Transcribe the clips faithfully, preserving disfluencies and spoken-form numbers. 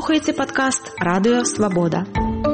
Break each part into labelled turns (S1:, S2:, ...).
S1: слухаеце падкаст Радыё Свабода.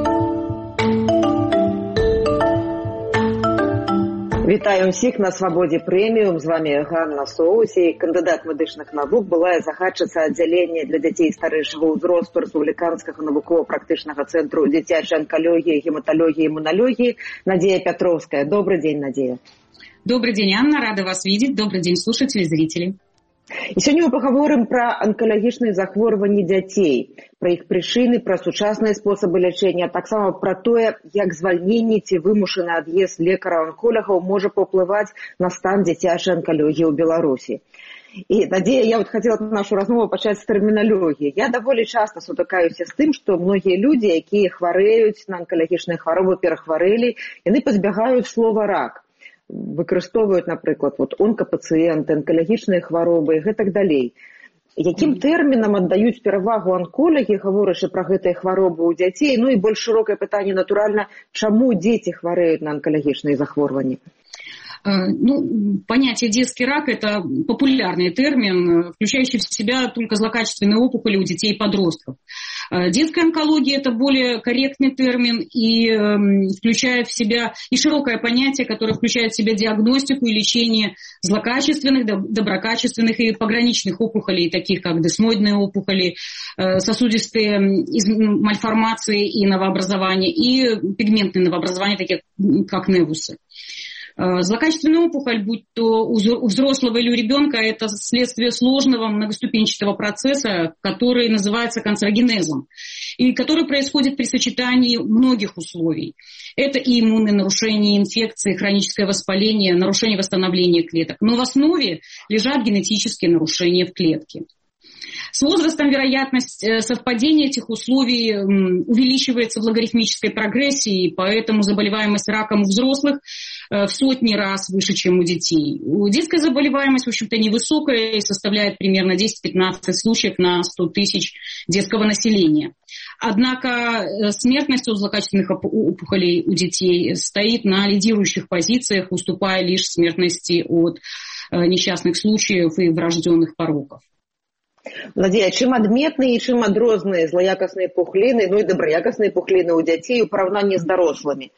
S2: Вітаю ўсіх на Свабодзе прэміум. З вами Ганна Соусей, кандыдат медычных навук, былая загадчыца аддзялення для дзяцей старэйшага ўзросту Рэспубліканскага навукова-практычнага цэнтру дзіцячай анкалогіі, гематалогіі і імуналогіі Надзея Пятровская. Добрый день, Надзея.
S3: Добрый день, Анна. Рада вас видеть. Добрый день, слушатели и зрители.
S2: І сёння мы пагаворым пра анкалагічныя захворванні дзяцей, пра іх прычыны, пра сучасныя спосабы лячэння, а таксама пра тое, як звальненне ці вымушаны ад'езд лекараў-анколагаў можа паўплываць на стан дзіцячай анкалогіі ў Беларусі. І, Надзея, я вот хотела нашу размову пачаць з тэрміналогіі. Я даволі часта сутыкаюся з тым, што многія людзі, якія хварэюць на анкалагічныя хваробы, перахварэлі, яны пазбягаюць слова «рак». Выкарыстоўваюць, напрыклад, вот, онкапацыенты, анкалагічныя хваробы і гэтак далей. Якім тэрмінам аддаюць перавагу анколагі, гаворачы пра гэтыя хваробы ў дзяцей? Ну і больш шырокае пытанне, натуральна, чаму дзеці хварэюць на анкалагічныя захворванні?
S3: Ну, понятие детский рак – это популярный термин, включающий в себя только злокачественные опухоли у детей и подростков. Детская онкология – это более корректный термин и э, включает в себя и широкое понятие, которое включает в себя диагностику и лечение злокачественных, доброкачественных и пограничных опухолей, таких как десмоидные опухоли, э, сосудистые мальформации и новообразования, и пигментные новообразования, такие как невусы. Злокачественная опухоль, будь то у взрослого или у ребенка, это следствие сложного многоступенчатого процесса, который называется канцерогенезом, и который происходит при сочетании многих условий. Это и иммунные нарушения, инфекции, хроническое воспаление, нарушение восстановления клеток. Но в основе лежат генетические нарушения в клетке. С возрастом вероятность совпадения этих условий увеличивается в логарифмической прогрессии, поэтому заболеваемость раком у взрослых в сотни раз выше, чем у детей. Детская заболеваемость, в общем-то, невысокая и составляет примерно десять-пятнадцать случаев на сто тысяч детского населения. Однако смертность от злокачественных опухолей у детей стоит на лидирующих позициях, уступая лишь смертности от несчастных случаев и врожденных пороков.
S2: Надзея, чым адметныя і чым адрозныя злаякасныя пухліны, ну і добраякасныя пухліны у дзяцей у параўнанні з дарослымі?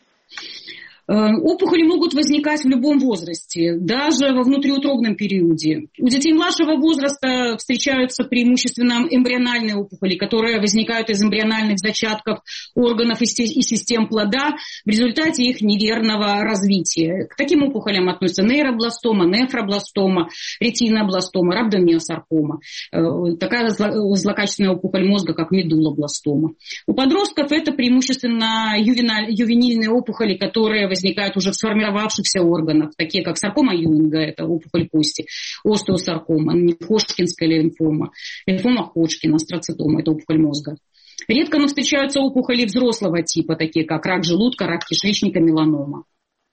S3: Опухоли могут возникать в любом возрасте, даже во внутриутробном периоде. У детей младшего возраста встречаются преимущественно эмбриональные опухоли, которые возникают из эмбриональных зачатков органов и систем плода в результате их неверного развития. К таким опухолям относятся нейробластома, нефробластома, ретинобластома, рhabdomyosarcoma. Такая злокачественная опухоль мозга, как медулобластома. У подростков это преимущественно ювенильные опухоли, которые возникают возникают уже в сформировавшихся органах, такие как саркома Юнга, это опухоль кости, остеосаркома, Ходжкинская лимфома, лимфома Ходжкина, астроцитома, это опухоль мозга. Редко, но встречаются опухоли взрослого типа, такие как рак желудка, рак кишечника, меланома.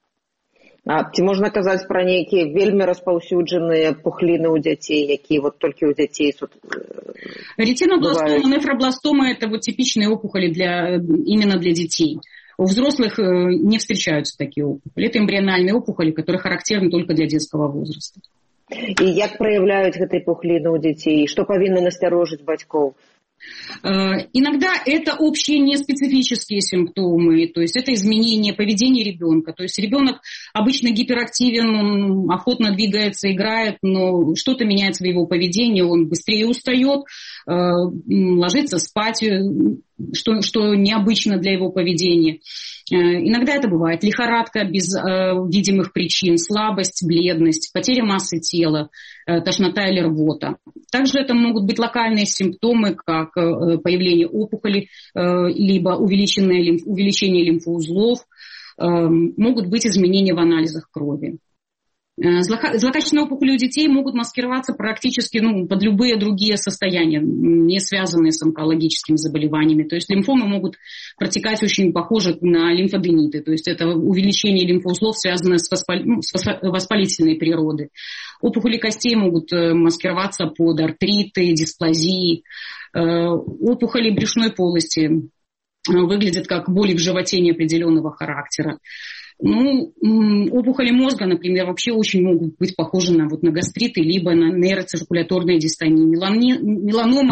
S2: А ці можна казаць пра нейкія вельмі распаўсюджаныя пухліны ў дзяцей, якія вот толькі ў дзяцей тут
S3: ретинобластома, нефробластома – это вот типичные опухоли для, именно для детей. У взрослых не встречаются такие опухоли. Это эмбриональные опухоли, которые характерны только для детского возраста.
S2: І як праяўляюць гэтай пухліны ў дзяцей? Што павінна насцярожыць бацькоў?
S3: Иногда это общие неспецифические симптомы, то есть это изменение поведения ребенка. То есть ребенок обычно гиперактивен, он охотно двигается, играет, но что-то меняется в его поведении, он быстрее устает, ложится спать, что, что необычно для его поведения. Иногда это бывает лихорадка без э, видимых причин, слабость, бледность, потеря массы тела, э, тошнота или рвота. Также это могут быть локальные симптомы, как э, появление опухоли, э, либо увеличенное лимф, увеличение лимфоузлов, э, могут быть изменения в анализах крови. Злокачественные опухоли у детей могут маскироваться практически ну, под любые другие состояния, не связанные с онкологическими заболеваниями. То есть лимфомы могут протекать очень похоже на лимфодениты. То есть это увеличение лимфоузлов, связанное с, воспал... ну, с воспалительной природой. Опухоли костей могут маскироваться под артриты, дисплазии. Опухоли брюшной полости выглядят как боли в животе неопределенного характера. Ну, опухоли мозга, например, вообще очень могут быть похожи на, вот, на гастриты, либо на нейроциркуляторные дистонии. Меланома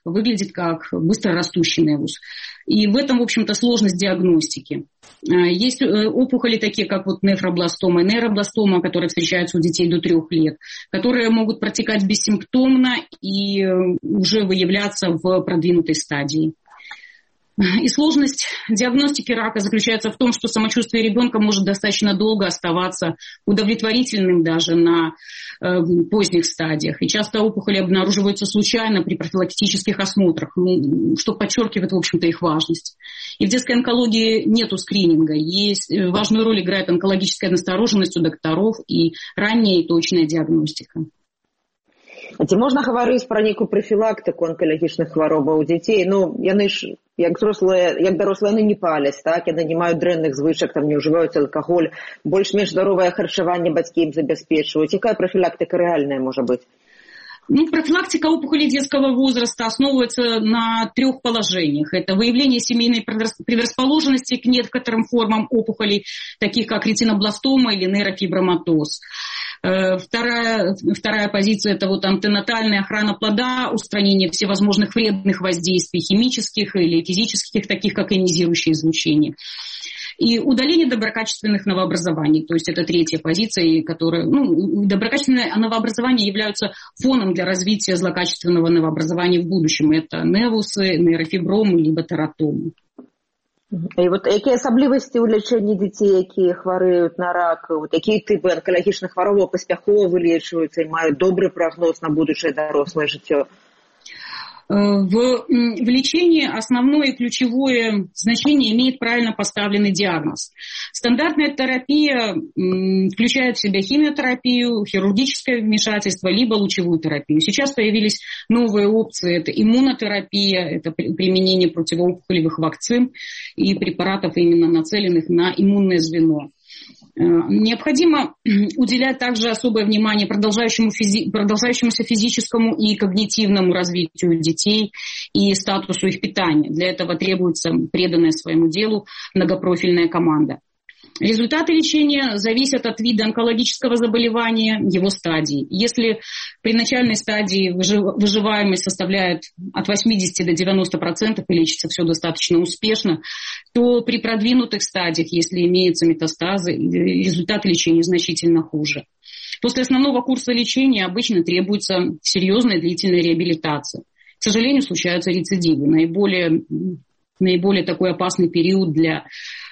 S3: выглядит как быстро растущий невус. И в этом, в общем-то, сложность диагностики. Есть опухоли такие, как вот нефробластома и нейробластома, которые встречаются у детей до трех лет, которые могут протекать бессимптомно и уже выявляться в продвинутой стадии. И сложность диагностики рака заключается в том, что самочувствие ребенка может достаточно долго оставаться удовлетворительным даже на э, поздних стадиях. И часто опухоли обнаруживаются случайно при профилактических осмотрах, ну, что подчеркивает, в общем-то, их важность. И в детской онкологии нету скрининга. Есть, важную роль играет онкологическая настороженность у докторов и ранняя и точная диагностика.
S2: А ці можна говорити про некую профілактику онкологічних хвороб у дітей? Ну, яны ж, як взрослые, як дорослые, яны не паляць, так? Яны не мають дрэнных звычак, там не ўжываюць алкаголь, больш-менш здаровае харчаванне бацькі ім забяспечваюць. Якая профилактика реальная может быть?
S3: Ну, профилактика опухолей детского возраста основывается на трех положениях. Это выявление семейной предрасположенности к некоторым формам опухолей, таких как ретинобластома или нейрофиброматоз. Вторая, вторая позиция – это вот антенатальная охрана плода, устранение всевозможных вредных воздействий химических или физических, таких как ионизирующее излучение. И удаление доброкачественных новообразований, то есть это третья позиция, которая, ну, доброкачественные новообразования являются фоном для развития злокачественного новообразования в будущем. Это невусы, нейрофибромы, либо тератомы.
S2: І от які особливості у лічэнні дзяцей, якія хварэюць на рак, вот якія типы онкалагічных хваробаў паспяхова вылечваюцца і маюць добры прагноз на будучае дарослае жыццё?
S3: В, в лечении основное и ключевое значение имеет правильно поставленный диагноз. Стандартная терапия включает в себя химиотерапию, хирургическое вмешательство, либо лучевую терапию. Сейчас появились новые опции. Это иммунотерапия, это применение противоопухолевых вакцин и препаратов, именно нацеленных на иммунное звено. Необходимо уделять также особое внимание продолжающему физи- продолжающемуся физическому и когнитивному развитию детей и статусу их питания. Для этого требуется преданная своему делу многопрофильная команда. Результаты лечения зависят от вида онкологического заболевания, его стадии. Если при начальной стадии выживаемость составляет от восьмидесяти до девяноста процентов и лечится все достаточно успешно, то при продвинутых стадиях, если имеются метастазы, результаты лечения значительно хуже. После основного курса лечения обычно требуется серьезная длительная реабилитация. К сожалению, случаются рецидивы. Наиболее, наиболее такой опасный период для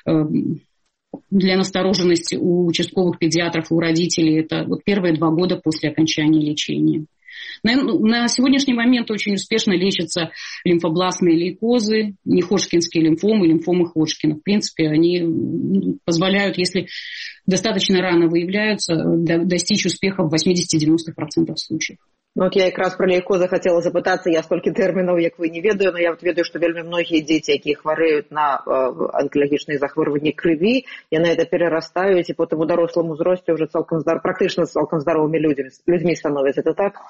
S3: для настороженности у участковых педиатров и у родителей это вот первые два года после окончания лечения. На, на сегодняшний момент очень успешно лечатся лимфобластные лейкозы, неходжкинские лимфомы, лимфомы Ходжкина. В принципе, они позволяют, если достаточно рано выявляются, достичь успеха в восьмидесяти-девяноста процентах случаев.
S2: Ну, от я якраз про лейкозы хотела запытацца, я столькі тэрмінаў, як вы не ведаю, но я вот ведаю, што вельмі многія дзеці, якія хварэюць на э, онкалагічныя захворванні крыві, яны это перарастаюць і потым у дарослым узросце уже цалкам здар... практычна цалкам здаровымі людзьмі, людзьмі становяцца. Это так?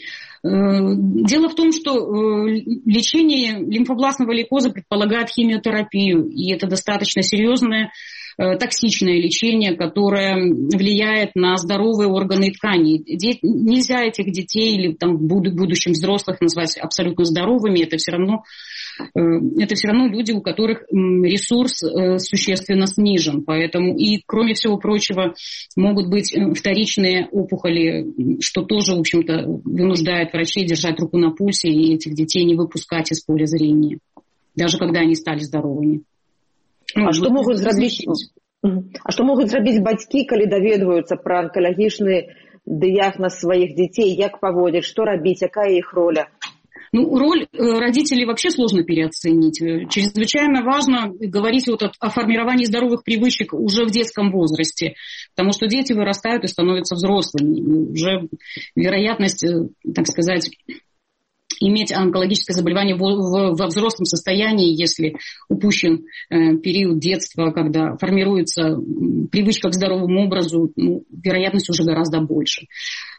S3: Дело в том, что лечение лимфобластного лейкоза предполагает химиотерапию, и это достаточно серьезное токсичное лечение, которое влияет на здоровые органы и ткани. Нельзя этих детей или там, в будущем взрослых назвать абсолютно здоровыми. Это все равно, это все равно люди, у которых ресурс существенно снижен. Поэтому и, кроме всего прочего, могут быть вторичные опухоли, что тоже, в общем-то, вынуждает врачей держать руку на пульсе и этих детей не выпускать из поля зрения, даже когда они стали здоровыми.
S2: А што могуць зрабіць, а што могуць зрабіць бацькі, калі даведваюцца пра онкалагічны дыягназ сваіх дзяцей, як паводзіць, што рабіць, якая іх роля?
S3: Ну, роль родителей вообще сложно переоценить. Чрезвычайно важно говорить вот о формировании здоровых привычек уже в детском возрасте, потому что дети вырастают и становятся взрослыми. Уже вероятность, так сказать, иметь онкологическое заболевание во взрослом состоянии, если упущен э, период детства, когда формируется привычка к здоровому образу, ну, вероятность уже гораздо больше.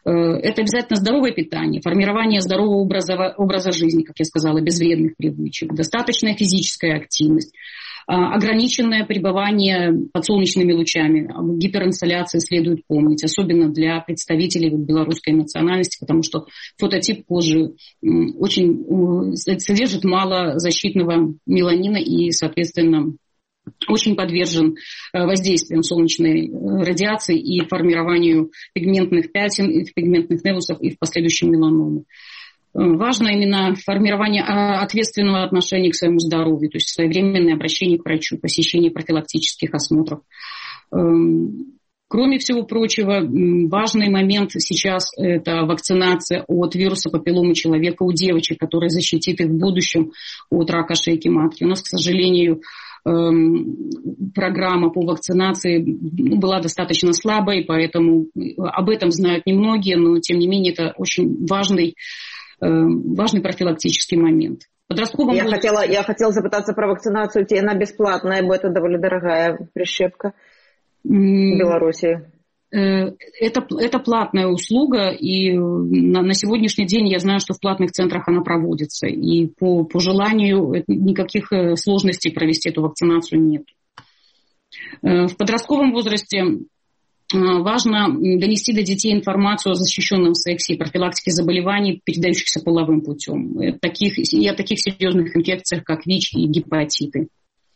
S3: Это обязательно здоровое питание, формирование здорового образа, образа жизни, как я сказала, без вредных привычек, достаточная физическая активность, ограниченное пребывание под солнечными лучами. Об гиперинсоляции следует помнить, особенно для представителей белорусской национальности, потому что фототип кожи очень содержит мало защитного меланина и, соответственно, очень подвержен воздействиям солнечной радиации и формированию пигментных пятен, пигментных невусов и в последующем меланомы. Важно именно формирование ответственного отношения к своему здоровью, то есть своевременное обращение к врачу, посещение профилактических осмотров. Кроме всего прочего, важный момент сейчас – это вакцинация от вируса папилломы человека у девочек, которая защитит их в будущем от рака шейки матки. У нас, к сожалению, программа по вакцинации была достаточно слабой, поэтому об этом знают немногие, но тем не менее это очень важный, важный профилактический момент.
S2: Я, возрасте... хотела, я хотела запытаться про вакцинацию, она бесплатная, бо это довольно дорогая прищепка в Беларуси.
S3: Это, это платная услуга, и на, на сегодняшний день я знаю, что в платных центрах она проводится. И по, по желанию никаких сложностей провести эту вакцинацию нет. В подростковом возрасте важно донести до детей информацию о защищенном сексе и профилактике заболеваний, передающихся половым путем. Таких, и о таких серьезных инфекциях, как ВИЧ и гепатиты.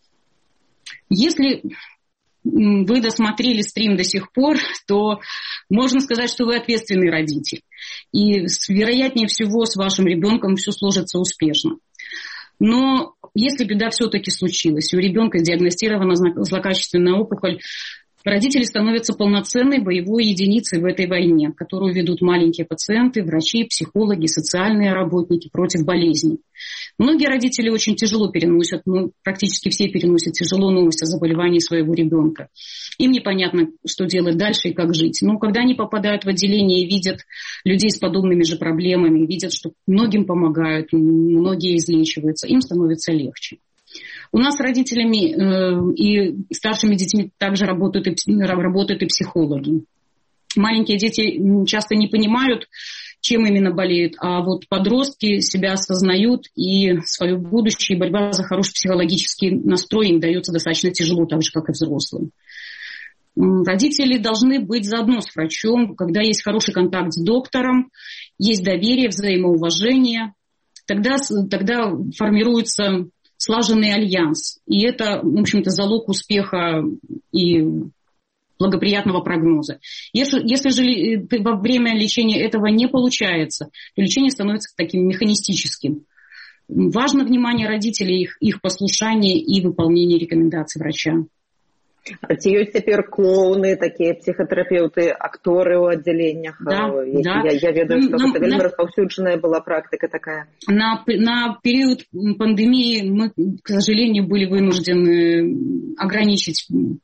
S3: Если вы досмотрели стрим до сих пор, то можно сказать, что вы ответственный родитель. И вероятнее всего с вашим ребенком все сложится успешно. Но если беда все-таки случилась, у ребенка диагностирована злокачественная опухоль, родители становятся полноценной боевой единицей в этой войне, которую ведут маленькие пациенты, врачи, психологи, социальные работники против болезней. Многие родители очень тяжело переносят, ну, практически все переносят тяжело новость о заболевании своего ребенка. Им непонятно, что делать дальше и как жить. Но когда они попадают в отделение и видят людей с подобными же проблемами, видят, что многим помогают, многие излечиваются, им становится легче. У нас с родителями э, и старшими детьми также работают и, работают и психологи. Маленькие дети часто не понимают, чем именно болеют, а вот подростки себя осознают, и свое будущее, и борьба за хороший психологический настрой им дается достаточно тяжело, так же, как и взрослым. Родители должны быть заодно с врачом, когда есть хороший контакт с доктором, есть доверие, взаимоуважение, тогда, тогда формируется слаженный альянс. И это, в общем-то, залог успеха и благоприятного прогноза. Если, если же во время лечения этого не получается, то лечение становится таким механистическим. Важно внимание родителей, их, их послушание и выполнение рекомендаций врача.
S2: А ці ёсць цяпер клоуны, такія псіхатэрапеўты, акторы ў аддзяленнях?
S3: Да, да.
S2: Я, я ведаю, что это вельмі распаўсюджаная была практика такая.
S3: На, на период пандемии мы, к сожалению, были вынуждены ограничить,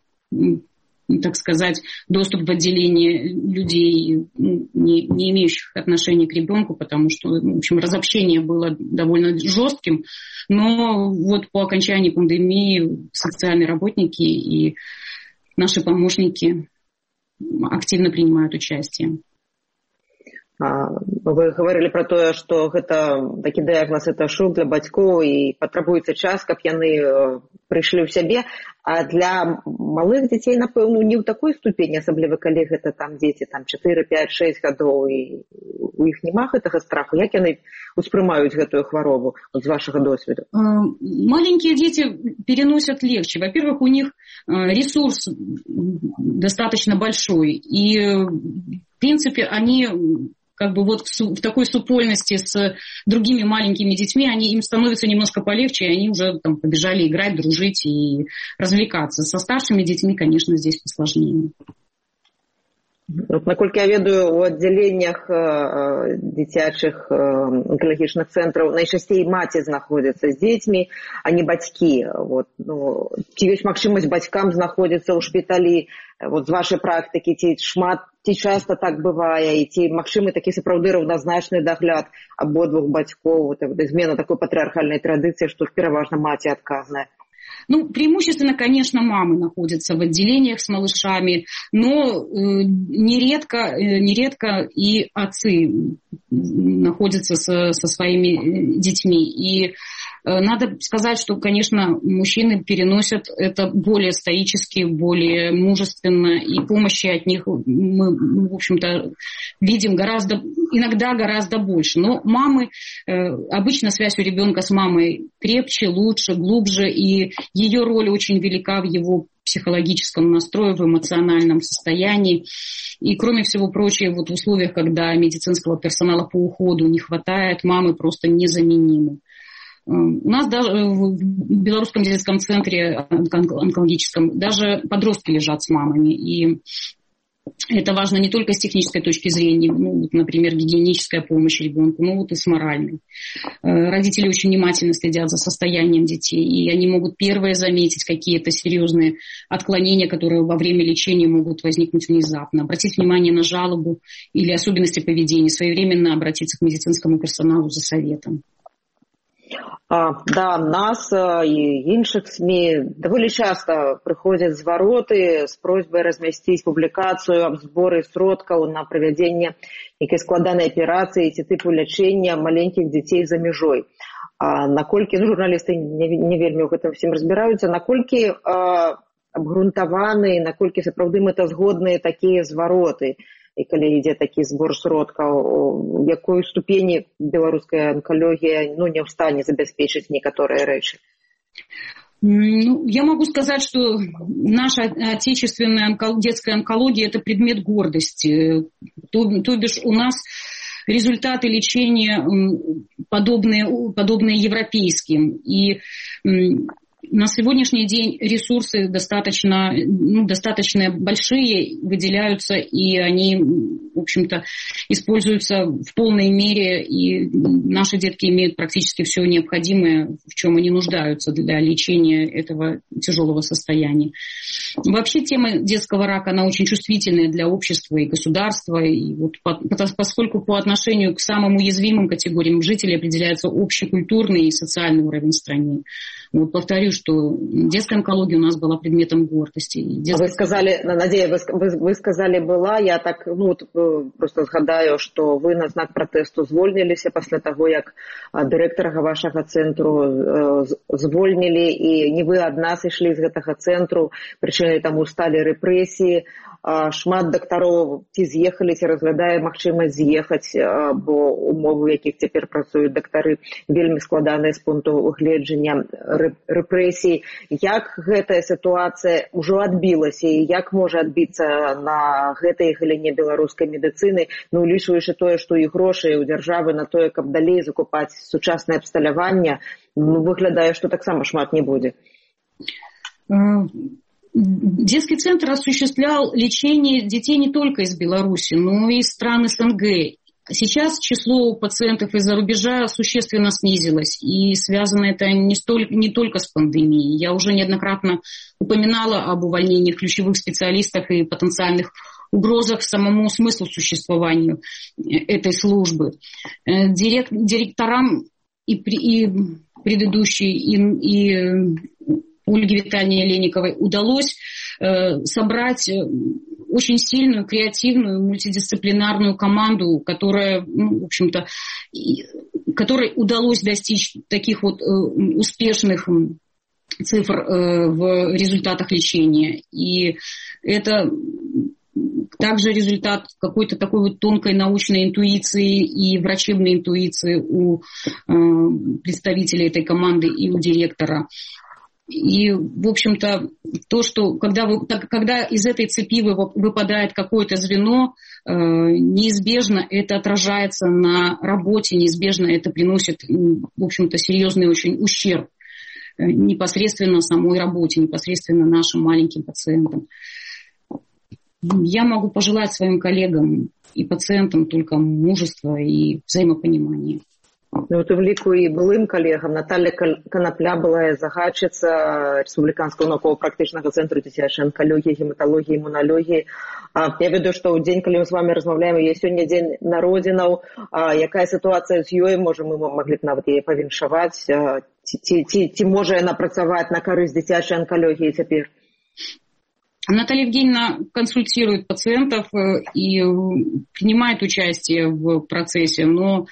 S3: так сказать, доступ в отделение людей, не, не имеющих отношения к ребенку, потому что, в общем, разобщение было довольно жестким. Но вот по окончании пандемии социальные работники и наши помощники активно принимают участие.
S2: Вы говорили про то, что это такі дыягназ, это шок для бацькоў і патрабуецца час, каб яны прыйшлі ў сябе. А для малых дзяцей, напэўна, не ў такой ступені, асабліва калі гэта там дзеці там чатыры, пяць, шэсць гадоў і у іх няма гэтага страху. Як яны успрымаюць гэтую хваробу вот, з вашага досведу?
S3: Маленькие дети переносят легче. Во-первых, у них ресурс достаточно большой. И, в принципе, они как бы вот в такой супольности с другими маленькими детьми, они, им становится немножко полегче, и они уже там побежали играть, дружить и развлекаться. Со старшими детьми, конечно, здесь посложнее.
S2: Вот, наколькі я ведаю, у аддзяленнях э, дзіцячых э, онкалагічных цэнтраў найчасцей маці знаходзяцца з дзецьмі, а не бацькі. Вот, ну, ці ёсць магчымасць бацькам знаходзіцца ў шпіталі? Вот, з вашай практыкі, ці шмат, ці часта так бывае, і ці магчымы такі сапраўды раўназначны дагляд абодвух бацькоў, вот, змена такой патрыархальнай традыцыі, што пераважна маці адказная?
S3: Ну, преимущественно, конечно, мамы находятся в отделениях с малышами, но э, нередко, э, нередко и отцы находятся со, со своими детьми. И э, надо сказать, что, конечно, мужчины переносят это более стоически, более мужественно, и помощи от них мы, в общем-то, видим гораздо, иногда гораздо больше. Но мамы, э, обычно связь у ребенка с мамой крепче, лучше, глубже, и ее роль очень велика в его психологическом настрое, в эмоциональном состоянии. И, кроме всего прочего, вот в условиях, когда медицинского персонала по уходу не хватает, мамы просто незаменимы. У нас даже в Белорусском детском центре онкологическом даже подростки лежат с мамами. И это важно не только с технической точки зрения, ну, например, гигиеническая помощь ребенку, но вот и с моральной. Родители очень внимательно следят за состоянием детей, и они могут первые заметить какие-то серьезные отклонения, которые во время лечения могут возникнуть внезапно. Обратить внимание на жалобу или особенности поведения, своевременно обратиться к медицинскому персоналу за советом.
S2: Да, нас і інших СМІ доволі часто приходять звароты з просьбай размясціць публікацыю аб зборы сродкаў на правядзенне нейкай складанай аперацыі ці тыпу лячэння маленькіх дзяцей за мяжой. А наколькі, ну, журналісты не, не вельмі ў гэтым всім разбіраюцца, наколькі а, абгрунтаваны, наколькі сапраўды мэтазгодныя такія звароты, і калі ідзе такі збор сродкаў, у якой ступені беларуская онкологія, ну, не ў стане забяспечыць некаторыя рэчы?
S3: Ну, я могу сказать, что наша отечественная детская онкология – это предмет гордости. То, то бишь у нас результаты лечения подобные, подобные европейским. И на сегодняшний день ресурсы достаточно, ну, достаточно большие выделяются, и они, в общем-то, используются в полной мере, и наши детки имеют практически все необходимое, в чем они нуждаются для лечения этого тяжелого состояния. Вообще тема детского рака, она очень чувствительная для общества и государства, и вот по, поскольку по отношению к самым уязвимым категориям жителей определяется общекультурный и социальный уровень в стране. Вот повторю, что детская онкология у нас была предметом гордости. Детская...
S2: Вы сказали, Надея, вы, вы, вы сказали была, я так, ну, просто згадаю, что вы на знак протесту звольніліся пасля того, як дырэктара вашага цэнтру звольнілі, і не вы адна сышлі з гэтага цэнтру, прычынай таму сталі рэпрэсіі. Шмат дактароў ці з'ехалі, ці разглядае магчымасць з'ехаць, бо умовы, у якіх цяпер працуюць дактары, вельмі складаныя з пункту гледжання рэпрэсій. Як гэтая сітуацыя ўжо адбілася і як можа адбіцца на гэтай галіне беларускай медыцыны, ну, улічваючы тое, што і грошай у дзяржавы на тое, каб далей закупаць сучаснае абсталяванне, ну, выглядае, што таксама шмат не будзе.
S3: Детский центр осуществлял лечение детей не только из Беларуси, но и из стран СНГ. Сейчас число пациентов из-за рубежа существенно снизилось, и связано это не, столь, не только с пандемией. Я уже неоднократно упоминала об увольнениях ключевых специалистов и потенциальных угрозах самому смыслу существования этой службы. Директ, директорам и, и предыдущей, и, и Ольге Витальевне Олейниковой удалось э, собрать очень сильную, креативную, мультидисциплинарную команду, которая, ну, в общем-то, которой удалось достичь таких вот э, успешных цифр э, в результатах лечения. И это также результат какой-то такой вот тонкой научной интуиции и врачебной интуиции у э, представителей этой команды и у директора. И, в общем-то, то, что когда, вы, когда из этой цепи выпадает какое-то звено, э, неизбежно это отражается на работе, неизбежно это приносит, в общем-то, серьезный очень ущерб э, непосредственно самой работе, непосредственно нашим маленьким пациентам. Я могу пожелать своим коллегам и пациентам только мужества и взаимопонимания.
S2: Ну, вот в лику и былым коллегам Наталья Конопля была загадчица Республиканского науково-практичного центру дзіцячай онкологии, гематологии, иммунологии. Я веду, что в день, когда мы с вами размовляем, есть сегодня день народинов. Якая ситуация с ёй, может, мы могли бы нават ей повіншаваць. ці, ці, ці можа яна працаваць на карысць дзіцячай анкалогіі цяпер?
S3: Наталья Евгеньевна консультирует пациентов и принимает участие в процессе, но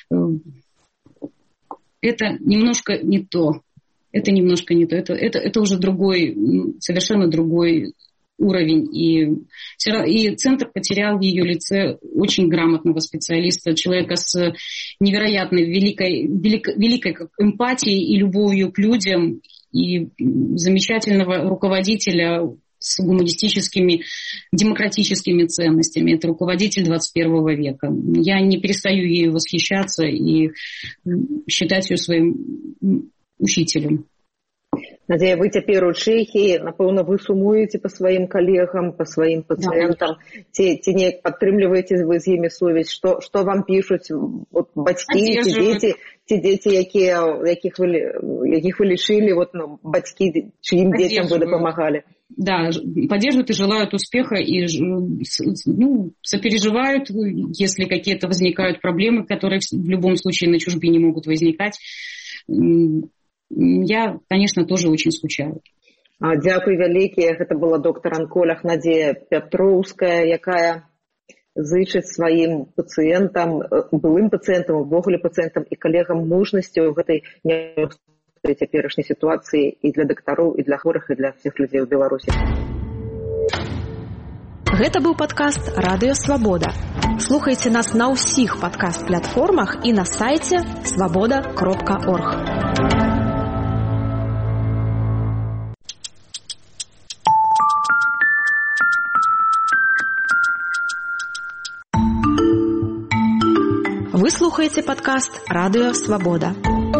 S3: это немножко не то. Это немножко не то. Это, это, это уже другой, совершенно другой уровень. И, и центр потерял в ее лице очень грамотного специалиста, человека с невероятной великой, великой, великой эмпатией и любовью к людям, и замечательного руководителя с гуманистическими, демократическими ценностями. Это руководитель двадцать первого века. Я не перестаю ею восхищаться и считать ее своим учителем.
S2: Надзея, вы цяпер у Чэхіі, напэўна, вы сумуеце па сваім калегам, па сваім пацыентам, да. ці, ці неяк падтрымліваеце вы з імі сувязь, што, што вам пішуць вот, бацькі, ці дзеці, ці дзеці, якія, якіх, вы, якіх вы лічылі, вот, ну, бацькі, чыім дзецям вы дапамагалі?
S3: Да, поддерживают и желают успеха, и ну, сопереживают, если какие-то возникают проблемы, которые в любом случае на чужбине могут возникать. Я, конечно, тоже очень скучаю.
S2: Дякую вялікі. Гэта была доктор онколог Надзея Пятроўская, якая зычыць сваім пацыентам, былым пацыентам, увогуле пацыентам і калегам мужнасці ў гэтай няпростай цяперашняй сітуацыі і для дактароў, і для хворых, і для ўсіх людзей у Беларусі.
S1: Гэта быў падкаст «Радыё Свабода». Слухайце нас на ўсіх падкаст-платформах і на сайце свабода кропка орг. Вы слухаеце падкаст «Радыё Свабода».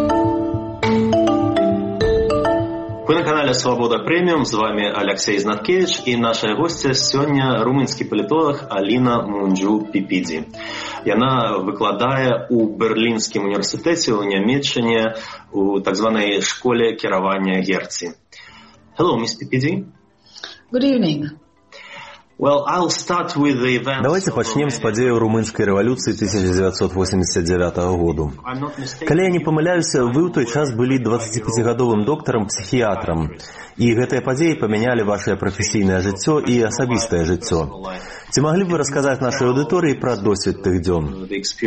S4: Вы на канале «Свобода Премиум», з вами Алексей Знаткевич, і наша гостя сёння румынскі палітолог Алина Мунджу-Пипиди. Яна выкладае ў Берлінскім універсітэце ў Нямецчыне у так званай школе кіравання Герці. Hello, Miss Pipidi.
S5: Good evening.
S4: Well, I'll start with the event.
S6: Давайте пачнем з падзеяў румынскай рэвалюцыі тысяча дзевяцьсот восемьдесят девятого году. Калі я не памыляюся, вы ў той час былі дваццаціпяцігадовым доктарам-псіхіятрам, і гэтыя падзеі памянялі вашае прафесійнае жыццё і асабістае жыццё. Ці маглі б вы расказаць нашай аўдыторыі пра досвед тых дзён?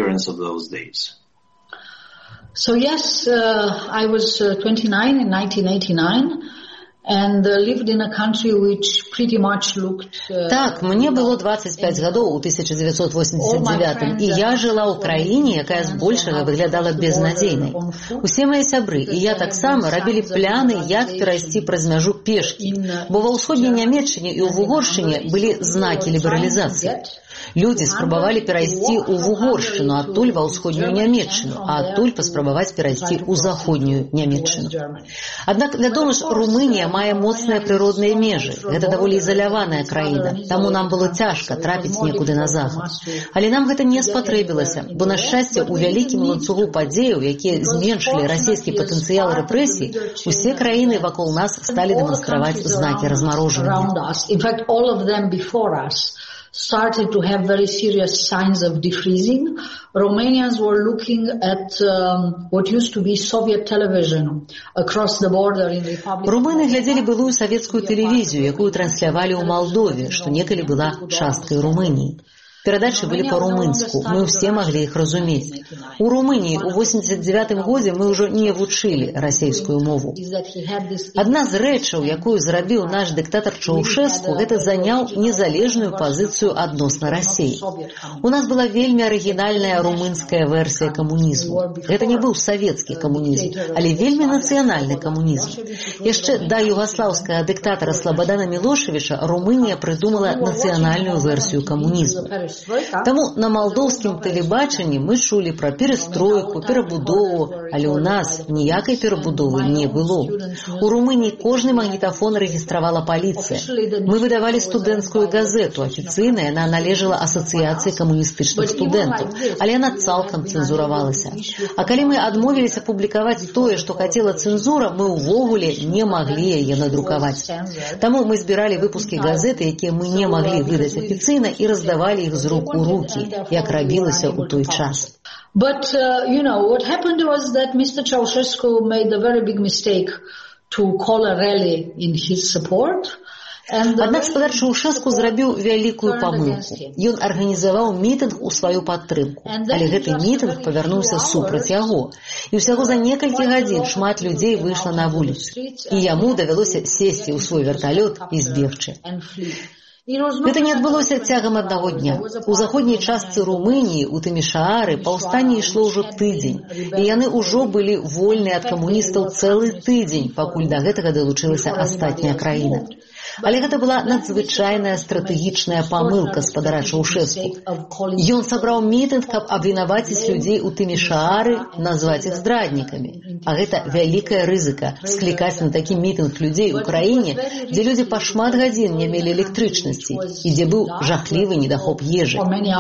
S5: So yes, uh, I was uh, twenty-nine in nineteen eighty-nine. And uh, lived in a country which pretty much looked... Uh,
S7: так, мне было двадцать пять гадоў у тысяча дзевяцьсот восемьдесят девятым, і я жыла ў краіне, якая збольшага выглядала безнадзейнай. Усе мае сябры, і я таксама рабілі пляны, як перайсці праз мяжу пешкі, бо ва ўсходняй Нямецчыне і ў Вугоршчыне былі знакі лібералізацыі. Людзі спрабавалі перайсці ў Вугоршчыну, адтуль ва ўсходнюю Нямецчыну, а адтуль паспрабаваць перайсці ў заходнюю Нямецчыну. Аднак, вядома ж, Румынія мае моцныя прыродныя межы. Гэта даволі ізаляваная краіна, таму нам было цяжка трапіць некуды на захад. Але нам гэта не спатрэбілася, бо, на шчасце, у вялікім ланцугу падзеяў, якія зменшылі расійскі патэнцыял рэпрэсій, усе краіны вакол нас сталі дэманстраваць знакі размарожання.
S5: Started to have very serious signs of defreezing. Romanians were looking at um, what used to be Soviet television across the border in the Republic.
S7: Румыны глядзелі былую савецкую тэлевізію, якую транслявалі ў Малдове, што некалі была часткай Румыніі. Перадачы былі па-румынску, мы ўсе маглі іх разумець. У Румыніі ў восемьдесят девятым годзе мы ўжо не вучылі расейскую мову. Адна з рэчаў, якую зрабіў наш дыктатар Чаўшэску, гэта заняў незалежную пазіцыю адносна Расіі. У нас была вельмі арыгінальная румынская версія камунізму. Гэта не быў савецкі камунізм, але вельмі нацыянальны камунізм. Яшчэ да югаслаўскага дыктатара Слабадана Мілошевіча Румынія прыдумала нацыянальную версію камунізму. Таму на малдоўскім тэлебачанні мы чулі пра перастройку, перабудову, але ў нас ніякай перабудовы не было. У Румыніі кожны магнітафон рэгістравала паліцыя. Мы выдавалі студэнцкую газету, афіцыйна яна належала асацыяцыі камуністычных студэнтаў, але яна цалкам цэнзуравалася. А калі мы адмовіліся публікаваць тое, што хацела цэнзура, мы ўвогуле не маглі яе надрукаваць. Таму мы збіралі выпускі газеты, якія мы не маглі выдаць афіцыйна, і раздавалі іх з рук у рукі, як рабілася ў той час.
S5: But, uh, you know, what happened was that Mister Ceausescu made a very big mistake to call a rally in his support.
S7: Аднак спадар Чаушэску зрабіў вялікую памылку. Ён арганізаваў мітынг у сваю падтрымку, але гэты мітынг павярнуўся супраць яго. І ўсяго за некалькі гадзін шмат людзей выйшла на вуліцу. І яму давялося сесці ў свой верталёт і збегчы. Гэта не адбылося цягам аднаго дня. У заходняй частцы Румыніі, у Тымішаары, паўстанне ішло ўжо тыдзень, і яны ўжо былі вольныя ад камуністаў цэлы тыдзень, пакуль да гэтага далучылася астатняя краіна. Але гэта была надзвычайная стратэгічная памылка спадара Чаушэску. Ён сабраў мітынг, каб абвінаваціць людзей у Тымішаары, назваць іх здраднікамі. А гэта вялікая рызыка — склікаць на такі мітынг людзей у краіне, дзе людзі па шмат гадзін не мелі электрычнасці і дзе быў жахлівы недахоп ежы.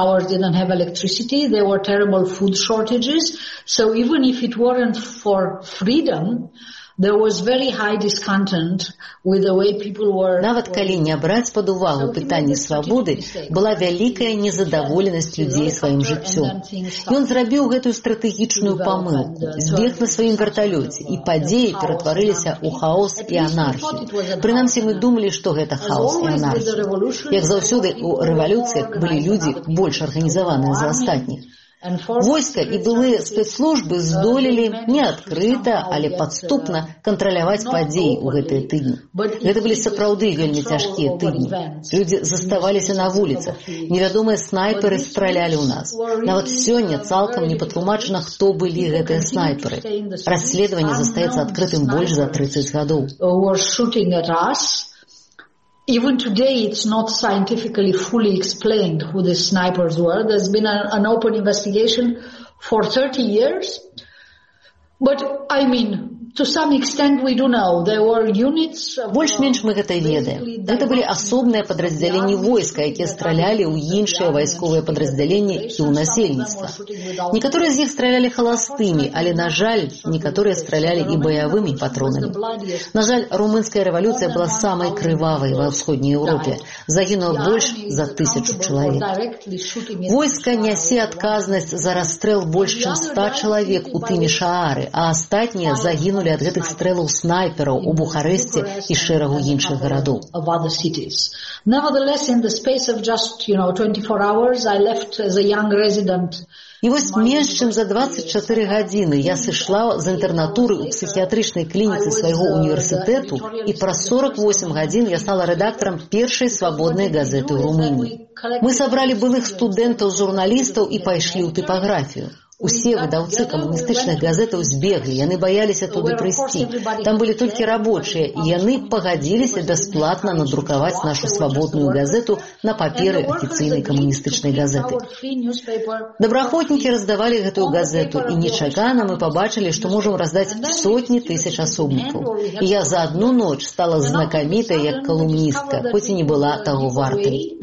S7: Нават калі не браць пад увагу пытанні свабоды, была вялікая незадаволенасць людзей сваім жыццём. Ён зрабіў гэтую стратэгічную памылку, збег на сваім верталёце, і падзеі ператварыліся ў хаос і анархію. Прынамсі, мы думалі, што гэта хаос і анархія. Як заўсёды, у рэвалюцыях былі людзі больш арганізаваныя за астатніх. Войска і былыя спецслужбы здолелі не адкрыта, але падступна кантраляваць падзеі ў гэтыя тыдні. Гэта былі сапраўды вельмі цяжкія тыдні. Людзі заставаліся на вуліцах. Невядомыя снайперы стралялі ў нас. Нават сёння цалкам не патлумачана, хто былі гэтыя снайперы. Расследаванне застаецца адкрытым больш за трыццаць гадоў.
S5: Even today, it's not scientifically fully explained who the snipers were. There's been a, an open investigation for thirty years. But, I mean, to some extent we do know. There were units...
S7: Больш-менш мы гэта ведаем. Гэта былі асобныя падраздзяленні войска, якія стралялі ў іншыя вайсковыя падраздзяленні і ў насельніцтва. Некаторыя з іх стралялі халастымі, але, на жаль, некаторыя стралялі і баявымі патронамі. На жаль, румынская рэвалюцыя была самай крывавай ва ўсходняй Еўропе. Загінула больш за тысячу чалавек. Войска нясе адказнасць за расстрэл больш чым ста чалавек у Тымішаары, а астатнія загінулі ад гэтых стрэлаў снайпераў у Бухарэсце і шэрагу іншых гарадоў. І вось менш чым за дваццаць чатыры гадзіны я сышла з інтэрнатуры ў псіхіятрычнай клініцы свайго універсітэту, і праз сорак восем гадзін я стала рэдактарам першай свабоднай газеты ў Румыніі. Мы сабралі былых студэнтаў-журналістаў і пайшлі ў тыпаграфію. Усе выдаўцы камуністычных газетаў збеглі, яны баяліся туды прыйсці. Там былі толькі рабочыя, і яны пагадзіліся бясплатна надрукаваць нашу свабодную газету на паперы афіцыйнай камуністычнай газеты. Добраахвотнікі раздавалі гэтую газету, і нечакана мы пабачылі, што можам раздаць сотні тысяч асобнікаў. І я за адну ноч стала знакамітай як калумністка, хоць і не была таго вартай.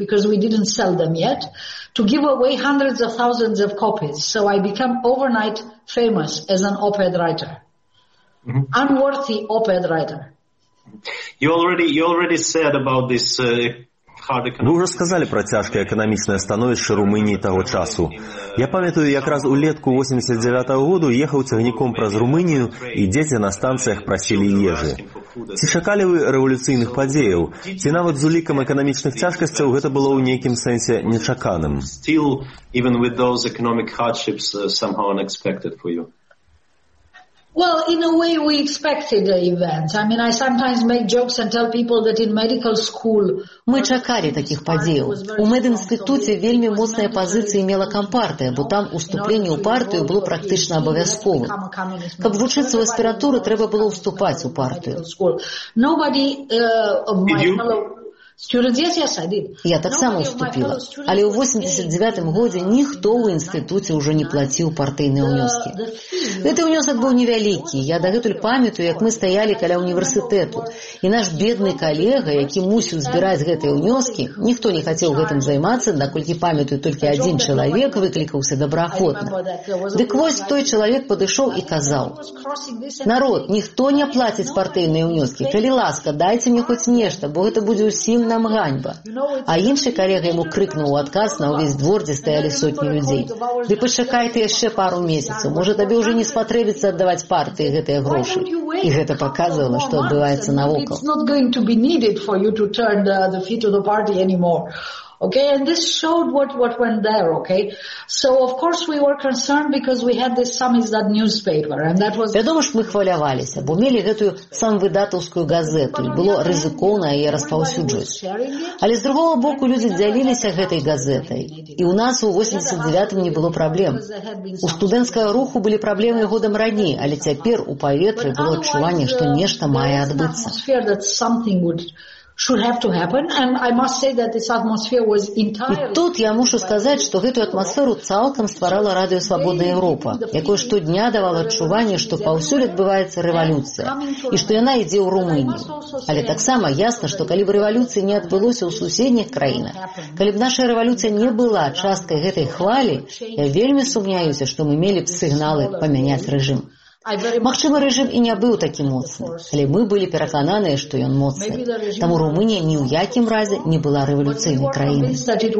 S7: To give away hundreds of thousands of copies, so I become overnight famous as an op-ed writer, mm-hmm. unworthy op-ed writer.
S4: You already you already said about this. Uh...
S6: Вы ўжо сказалі пра цяжкае эканамічнае становішча Румыніі таго часу. Я памятаю, якраз улетку восемьдесят девятого году ехаў цягніком праз Румынію, і дзеці на станцыях прасілі ежы. Ці чакалі вы рэвалюцыйных падзеяў? Ці нават з улікам эканамічных цяжкасцяў гэта было ў нейкім сэнсе нечаканым?
S4: Still, even with those economic hardships, uh, somehow unexpected for you.
S5: Well, in a way, we expected the event. I mean, I sometimes make jokes and tell people that in medical school...
S7: Мы чакалі такіх падзеяў. У медінстытуце вельмі моцныя пазіцыі мела кампартыя, бо там уступленне ў партыю было практычна абавязковым. Каб вучыцца ў аспіратуры, трэба было ўступаць у партыю.
S5: Nobody uh, of my fellow...
S7: Я таксама уступіла, але ў восемьдесят девятым годзе ніхто ў інстытуце ўжо не плаціў партыйныя ўнёскі. Гэты ўнёсак быў невялікі. Я дагэтуль памятаю, як мы стаялі каля універсітэту, і наш бедны калега, які мусіў збіраць гэтыя ўнёскі, ніхто не хацеў гэтым займацца, наколькі памятаю, толькі адзін чалавек выклікаўся добраахвотна. Дык вось той чалавек падышоў і казаў: «Народ, ніхто не плаціць партыйныя ўнёскі. Калі ласка, дайце мне хоць нешта, бо гэта будзе ўсім нам ганьба. А іншы калега яму крыкнуў у адказ на ўвесь двор, дзе стаялі сотні людзей. Ды пачакай ты яшчэ пару месяцаў, можа табе ўжо не спатрэбіцца аддаваць партыі гэтыя грошы. І гэта паказвала, што адбываецца навокал.
S5: Okay, and this showed what, what went there, okay? So, of course, we were concerned because we had this Samizdat newspaper, and that was...
S7: Вядома ж, мы хваляваліся, бо мелі гэтую самвыдатаўскую газету, і было рызыкоўна яе распаўсюджваць. Але з другого боку людзі дзяліліся гэтай газетай, і ў нас у восемьдесят девятым не было праблем. У студэнцкага руху былі праблемы годам раней, але цяпер у паветры было адчуванне, што нешта мае адбыцца.
S5: Should have to happen, and I must say that this atmosphere was entirely...
S7: І тут я мушу сказаць, што гэтую атмасферу цалкам стварала радыё «Свабодная Еўропа», якое штодня давала адчуванне, што паўсюль адбываецца рэвалюцыя, і што яна ідзе ў Румынію. Але таксама ясна, што калі б рэвалюцыя не адбылося ў суседніх краінах, калі б наша рэвалюцыя не была часткай гэтай хвалі, я вельмі сумняюся, што мы мелі б сігналы памяняць рэжым. Магчыма, рэжым і не быў такі моцны, але мы былі перакананыя, што ён моцны. Таму Румынія ні ў якім разе не была рэвалюцыйнай краінай.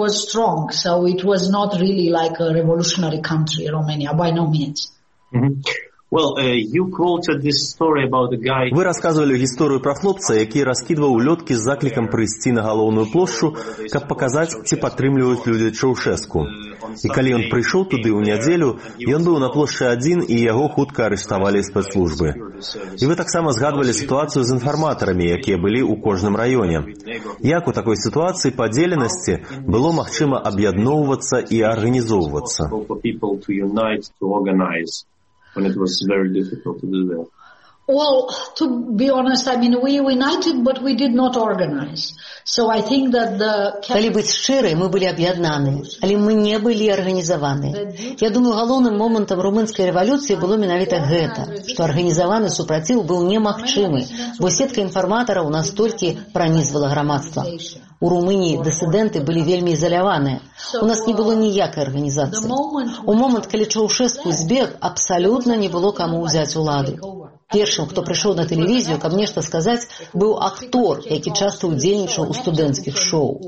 S6: Вы рассказывали гісторыю пра хлопца, які раскідваў лёткі з заклікам прыйсці на галоўную плошчу, каб паказаць, ці падтрымліваюць людзі Чаўшэску. І калі ён прыйшоў туды ў нядзелю, ён быў на плошчы адзін, і яго хутка арыштавалі спецслужбы. І вы таксама згадвалі сітуацыю з інфарматарамі, якія былі ў кожным раёне. Як у такой сітуацыі падзеленасці было магчыма аб'ядноўвацца і арганізоўвацца?
S8: When it was very difficult to do that?
S5: Well, to be honest, I mean, we united, but we did not organize. So I think that the...
S7: Калі быць шчырай, мы былі аб'яднаныя, але мы не былі арганізаваныя. Я думаю, галоўным момантам румынскай рэвалюцыі было менавіта гэта, што арганізаваны супраціў быў немагчымы, бо сетка інфарматараў настолькі пранізвала грамадства. У Румыніі дысідэнты былі вельмі ізаляваныя. У нас не было ніякай арганізацыі. У момант, калі Чаўшэску збег, абсалютна не было каму ўзяць уладу. Першым, хто прыйшоў на тэлевізію, каб нешта сказаць, быў актор, які часта ўдзельнічаў у студэнцкіх шоу.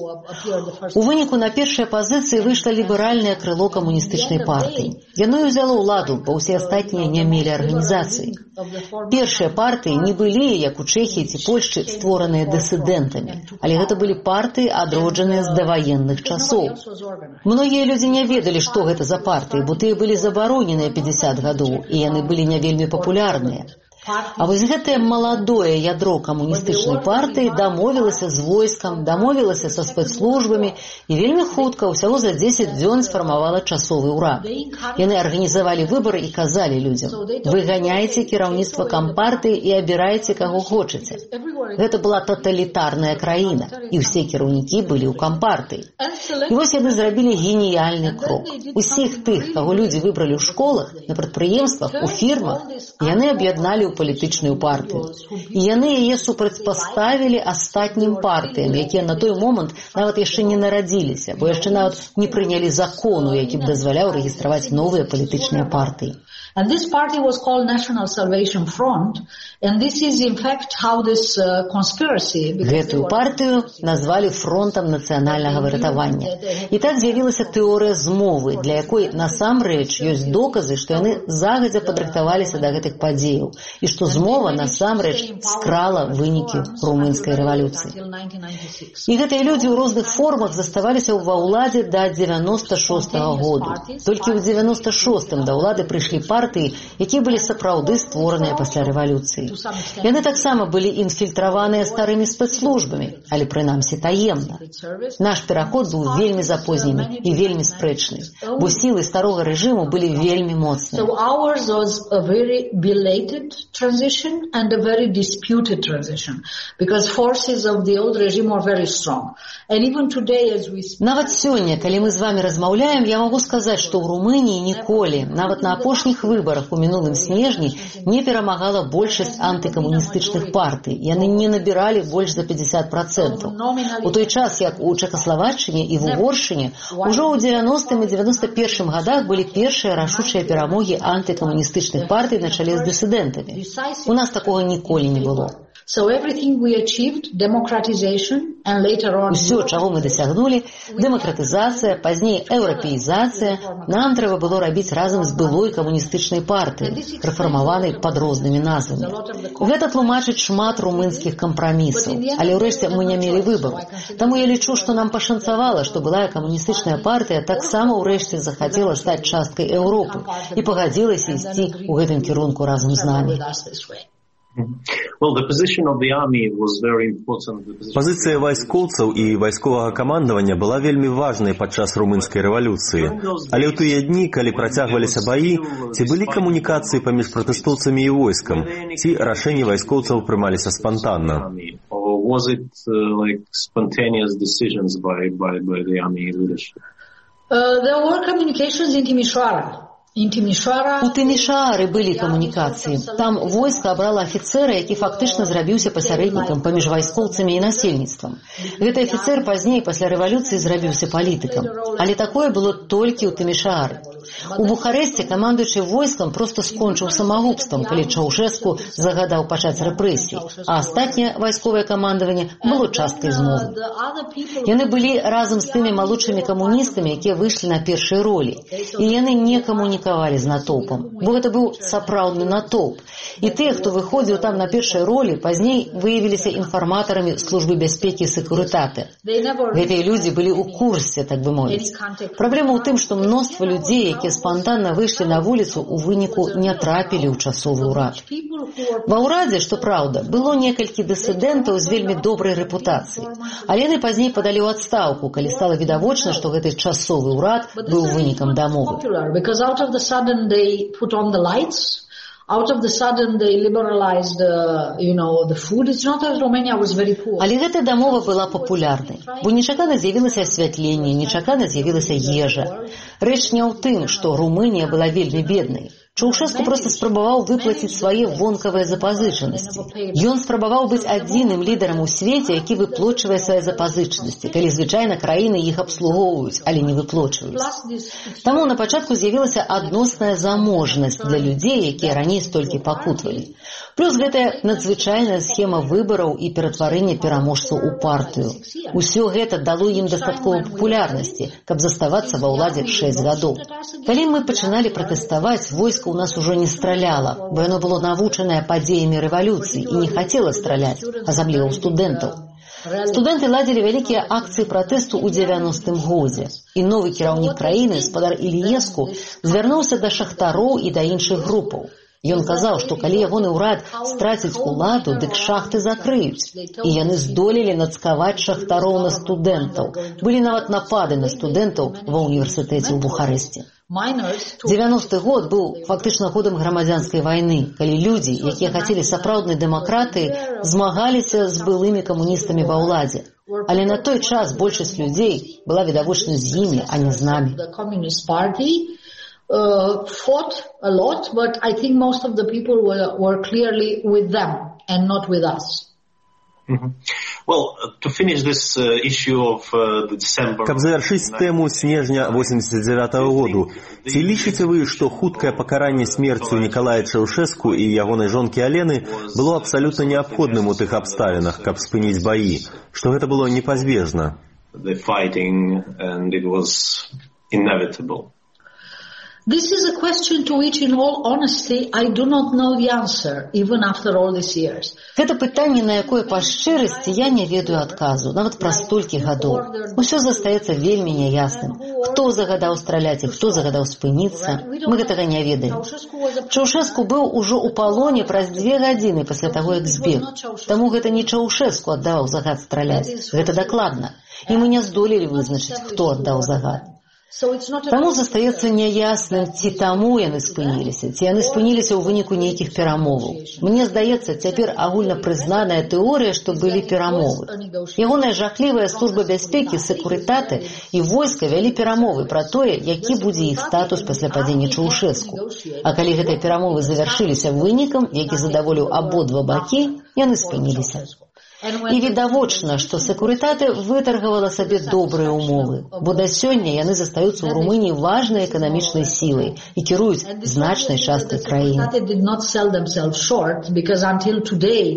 S7: У выніку на першай пазіцыі выйшла ліберальнае крыло камуністычнай партыі. Яно і ўзяло ўладу, бо ўсе астатнія не мелі арганізацыі. Першыя партыі не былі, як у Чэхіі ці Польшчы, створаныя дысідэнтамі, але гэта былі партыі, адроджаныя з даваенных часоў. Многія людзі не ведалі, што гэта за партыі, бо тыя былі забароненыя пятьдесят гадоў, і яны былі не вельмі папулярныя. А вось гэтае маладое ядро камуністычнай партыі дамовілася з войскам, дамовілася са спецслужбамі і вельмі хутка, усяго за дзесяць дзён сфармавала часовы ўрад. Яны арганізавалі выбары і казалі людзям: выганяйце кіраўніцтва кампартыі і абірайце каго хочаце. Гэта была таталітарная краіна, і ўсе кіраўнікі былі ў кампартыі. І вось яны зрабілі геніяльны крок. Усіх тых, каго людзі выбралі ў школах, на прадпрыемствах, у фірмах, яны аб'ядналі ў палітычную партыю. І яны яе супрацьпаставілі астатнім партыям, якія на той момант нават яшчэ не нарадзіліся, бо яшчэ нават не прынялі закону, які б дазваляў рэгістраваць новыя палітычныя партыі.
S5: And this party was called National Salvation Front, and this is in fact how this uh, conspiracy...
S7: Гэтую партыю назвалі фронтам нацыянальнага выратавання. І так з'явілася тэорыя змовы, для якой насамрэч ёсць доказы, што яны загадзя падрыхтаваліся да гэтых падзеяў, і што змова насамрэч скрала вынікі румынскай рэвалюцыі. І гэтыя людзі ў розных формах заставаліся ва ўладзе да дзевяноста шостага году. Толькі ў дзевяноста шостым да ўлады прыйшлі партыі, якія былі сапраўды створаныя пасля рэвалюцыі. Яны таксама былі інфільтраваныя старымі спецслужбамі, але прынамсі таемна. Наш пераход быў вельмі запознены і вельмі спрэчны, бо сілы старога рэжыму былі вельмі моцныя.
S5: Transition and a very disputed transition, because forces of the old regime are very strong. And even today, as we speak...
S7: Нават сёння, калі мы з вами размаўляем, я магу сказаць, што ў Румыніі ніколі, нават на апошніх выбарах у мінулым снежні, не перамагала большасць антыкамуністычных партый. Яны не набіралі больш за пятьдесят процентов. У той час, як у Чэкаславаччыне і в Угоршчыне, ужо ў дзевяностым і дзевяноста першым гадах былі першыя рашучыя перамогі антыкамуністычных партый на чале з дысідэнтамі. У нас такога ніколі не было. Усё, чаго мы дасягнулі, дэмакратызацыя, пазней еўрапеізацыя, нам трэба было рабіць разам з былой камуністычнай партыяй, рэфармаванай пад рознымі назвамі. Гэта тлумачыць шмат румынскіх кампрамісаў, але ўрэшце мы не мелі выбару. Таму я лічу, што нам пашанцавала, што былая камуністычная партыя таксама ўрэшце захацела стаць часткай Еўропы і пагадзілася ісці ў гэтым кірунку разам з намі.
S6: Пазіцыя вайскоўцаў і вайсковага камандавання была вельмі важнай падчас румынскай рэвалюцыі. Але ў тыя дні, калі працягваліся баі, ці былі камунікацыі паміж пратэстоўцамі і войскам, ці рашэнні вайскоўцаў прымаліся спантанна?
S8: Was it uh, like spontaneous decisions by, by, by the army leadership?
S5: Uh, there were communications in Timișoara. У
S7: Тымішаары былі камунікацыі. Там войска абрала афіцэра, які фактычна зрабіўся пасярэднікам паміж вайскоўцамі і насельніцтвам. Гэты афіцэр пазней пасля рэвалюцыі зрабіўся палітыкам. Але такое было толькі ў Тымішаары. У Бухарэсце камандуючы войскам проста скончыў самагубствам, калі Чаўшэску загадаў пачаць рэпрэсіі, а астатняе вайсковае камандаванне было часткай змовы. Яны былі разам з тымі малодшымі камуністамі, якія выйшлі на першыя ролі. І яны не камунікавалі з натоўпам, бо гэта быў сапраўдны натоўп. І тыя, хто выходзіў там на першыя ролі, пазней выявіліся інфарматарамі службы бяспекі і сэкурытаты. Гэтыя людзі былі ў курсе, так бы мовіць. Праблема ў тым, што мноства людзей, якія спантанна выйшлі на вуліцу, у выніку не трапілі ў часовы ўрад. Ва ўрадзе, што праўда, было некалькі дысідэнтаў з вельмі добрай рэпутацыяй, але яны пазней падалі ў адстаўку, калі стала відавочна, што гэты часовы ўрад быў вынікам дамовы.
S5: Out of the sudden they liberalized uh, you know the food. It's not that Romania was very poor.
S7: Але гэтая дамова была папулярнай, бо нечакана з'явілася асвятленне, нечакана з'явілася ежа. Рэч не ў тым, што Румынія была вельмі беднай. Чаўшэску проста спрабаваў выплаціць свае вонкавыя запазычанасці. Ён спрабаваў быць адзіным лідарам у свеце, які выплочвае свае запазычанасці, калі звычайна краіны іх абслугоўваюць, але не выплочваюць. Таму на пачатку з'явілася адносная заможнасць для людзей, якія раней столькі пакутвалі. Плюс гэтая надзвычайная схема выбараў і ператварэння пераможцаў у партыю. Усё гэта дало ім дастаткова папулярнасці, каб заставацца ва ўладзе шэсць гадоў. Калі мы пачыналі пратэставаць, войска у нас ужо не страляла, бо яно было навучанае падзеямі рэвалюцыі і не хацела страляць, асабліва ў студэнтаў. Студэнты ладзілі вялікія акцыі пратэсту ў дзевяностым годзе, і новы кіраўнік краіны, спадар Ільеску, звярнуўся да шахтароў і да іншых групаў. Ён казаў, што калі ягоны ўрад страціць уладу, дык шахты закрыюць. І яны здолелі нацкаваць шахтароў на студэнтаў. Былі нават напады на студэнтаў ва ўніверсітэце ў Бухарэсце. дзевяносты год быў фактычна годам грамадзянскай вайны, калі людзі, якія хацелі сапраўднай дэмакратыі, змагаліся з былымі камуністамі ва ўладзе. Але на той час большасць людзей была відавочна з імі, а не з намі.
S5: Uh, fought a lot, but I think most of the people were, were clearly with them and not with us.
S4: Mm-hmm. Well, to finish this uh, issue of uh, the December...
S6: Каб завяршыць тэму снежня восемьдесят девятого году, ці лічыце вы, што хуткае пакаранне смерцю Нікалая Чаўшэску і ягонай жонкі Алены было абсалютна неабходным у тых абставінах, каб спыніць баі, што гэта было непазбежна?
S4: The fighting, and it was inevitable.
S5: This is a question to which, in all honesty, I do not know the answer, even after all these years.
S7: Гэта пытанне, на якое па шчырасці я не ведаю адказу, нават праз столькі гадоў. Усё застаецца вельмі няясным. Хто загадаў страляць і хто загадаў спыніцца, мы гэтага не ведаем. Чаўшэску быў ужо ў палоне праз дзве гадзіны пасля таго, як збег. Таму гэта не Чаўшэску аддаваў загад страляць. Гэта дакладна. І мы не здолелі вызначыць, хто аддаў загад. Таму застаецца няясным, ці таму яны спыніліся, ці яны спыніліся ў выніку нейкіх перамоваў. Мне здаецца, цяпер агульна прызнаная тэорыя, што былі перамовы. Ягоная жахлівая служба бяспекі, сэкурытаты і войска вялі перамовы пра тое, які будзе іх статус пасля падзення Чаўшэску. А калі гэтыя перамовы завяршыліся вынікам, які задаволіў абодва бакі, яны спыніліся. І відавочна, што сэкурытаты вытаргавала сабе добрыя ўмовы, бо да сёння яны застаюцца ў Румыніі важнай эканамічнай сілай і кіруюць значнай часткай краіны.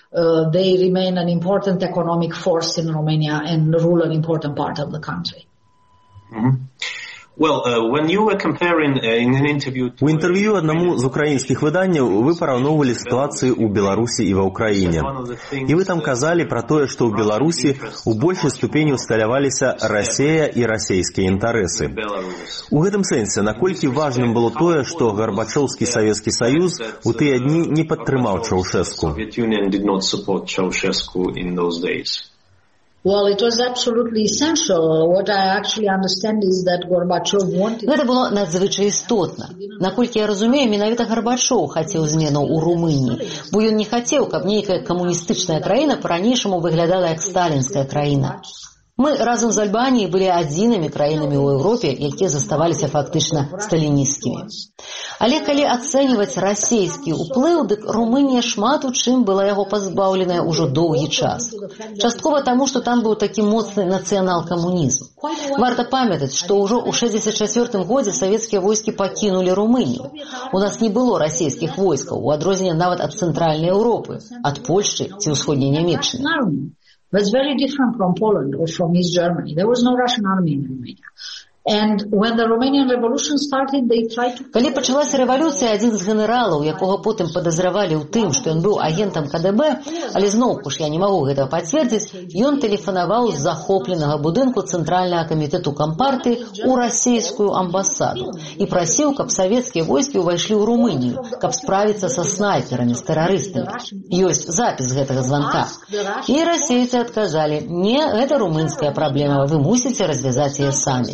S5: uh, they remain an important economic force in Romania and rule an important part of the country.
S4: Mm-hmm. Well, uh, when you were comparing uh, in an interview to...
S6: У інтерв'ю одному з українських виданняў вы параўноўвалі сітуацыі ў Беларусі і ва Ўкраіне. І вы там казалі пра тое, што ў Беларусі у большай ступені усталяваліся Расія і расійскія інтарэсы. У гэтым сэнсе, наколькі важным было тое, што Гарбачоўскі Савецкі Саюз у тыя дні не падтрымаў Чаўшэску?
S5: Well, it was absolutely essential. What I actually understand is that Gorbachev wanted...
S7: Гэта было надзвычай істотна. Наколькі я разумею, менавіта Гарбачоў хацеў зменаў у Румыніі, бо ён не хацеў, каб нейкая камуністычная краіна па-ранейшаму выглядала як сталінская краіна. Мы разам з Альбаніяй былі адзінымі краінамі ў Еўропе, якія заставаліся фактычна сталінісцкімі. Але калі ацэньваць расійскі ўплыў, дык Румынія шмат у чым была яго пазбаўленая ўжо доўгі час. Часткова таму, што там быў такі моцны нацыянал-камунізм. Варта памятаць, што ўжо ў шэсцьдзесят чацвёртым годзе савецкія войскі пакінулі Румынію. У нас не было расійскіх войскаў, у адрозненне нават ад цэнтральнай Еўропы, ад Польшчы ці ўсходняй Нямецчыны.
S5: Was very different from Poland or from East Germany. There was no Russian army in Romania. And when the Romanian Revolution started, they tried to...
S7: Калі пачалася рэвалюцыя, адзін з генералаў, якога потым падазравалі ў тым, што ён быў агентам ка дэ бэ, але зноўку ж я не магу гэтага пацвердзіць, ён тэлефанаваў з захопленага будынку Цэнтральнага камітэту кампартыі ў расійскую амбасаду і прасіў, каб савецкія войскі ўвайшлі ў Румынію, каб справіцца са снайперамі, з тэрарыстамі. Ёсць запіс гэтага званка. І расейцы адказалі: не, гэта румынская праблема, вы мусіце развязаць яе самі.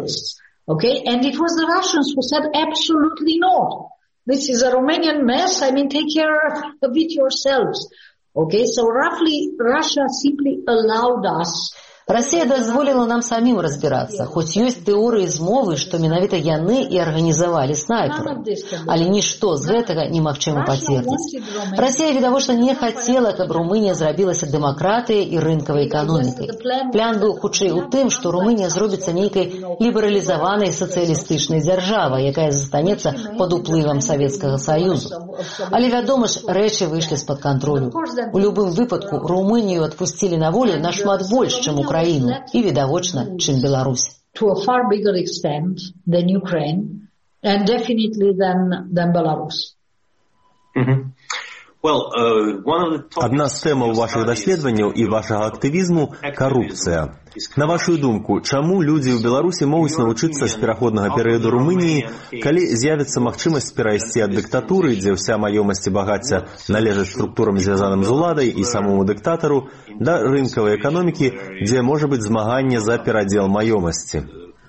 S5: Okay, and it was the Russians who said absolutely not. This is a Romanian mess. I mean, take care of it yourselves. Okay, so roughly Russia simply allowed us.
S7: Расія дазволіла нам самім разбірацца, хоць ёсць тэорыі змовы, што менавіта яны і арганізавалі снайпераў. Але нішто з гэтага немагчыма пацвердзіць. Расія, відавочна, не хацела, каб Румынія зрабілася дэмакратыяй і рынкавай эканомікай. План быў хутчэй у тым, што Румынія зробіцца нейкай лібералізаванай сацыялістычнай дзяржавай, якая застанецца пад уплывам Савецкага Саюзу. Але, вядома ж, рэчы выйшлі з-пад кантролю. У любым выпадку Румынію адпусцілі на волю нашмат больш, чым Украіну. І, відавочна, чым Беларусь.
S5: To a far bigger extent than Ukraine and definitely than, than Belarus.
S4: Mm-hmm. Well, uh, one of the top...
S6: Адна з тэмаў вашых даследаванняў і вашага актывізму – карупцыя. На вашу думку, чаму людзі ў Беларусі могуць навучыцца з пераходнага перыяду Румыніі, калі з'явіцца магчымасць перайсці ад дыктатуры, дзе ўся маёмасць і багацця належаць структурам, звязаным з уладай і самому дыктатару, да рынкавай эканомікі, дзе можа быць змаганне за перадзел маёмасці?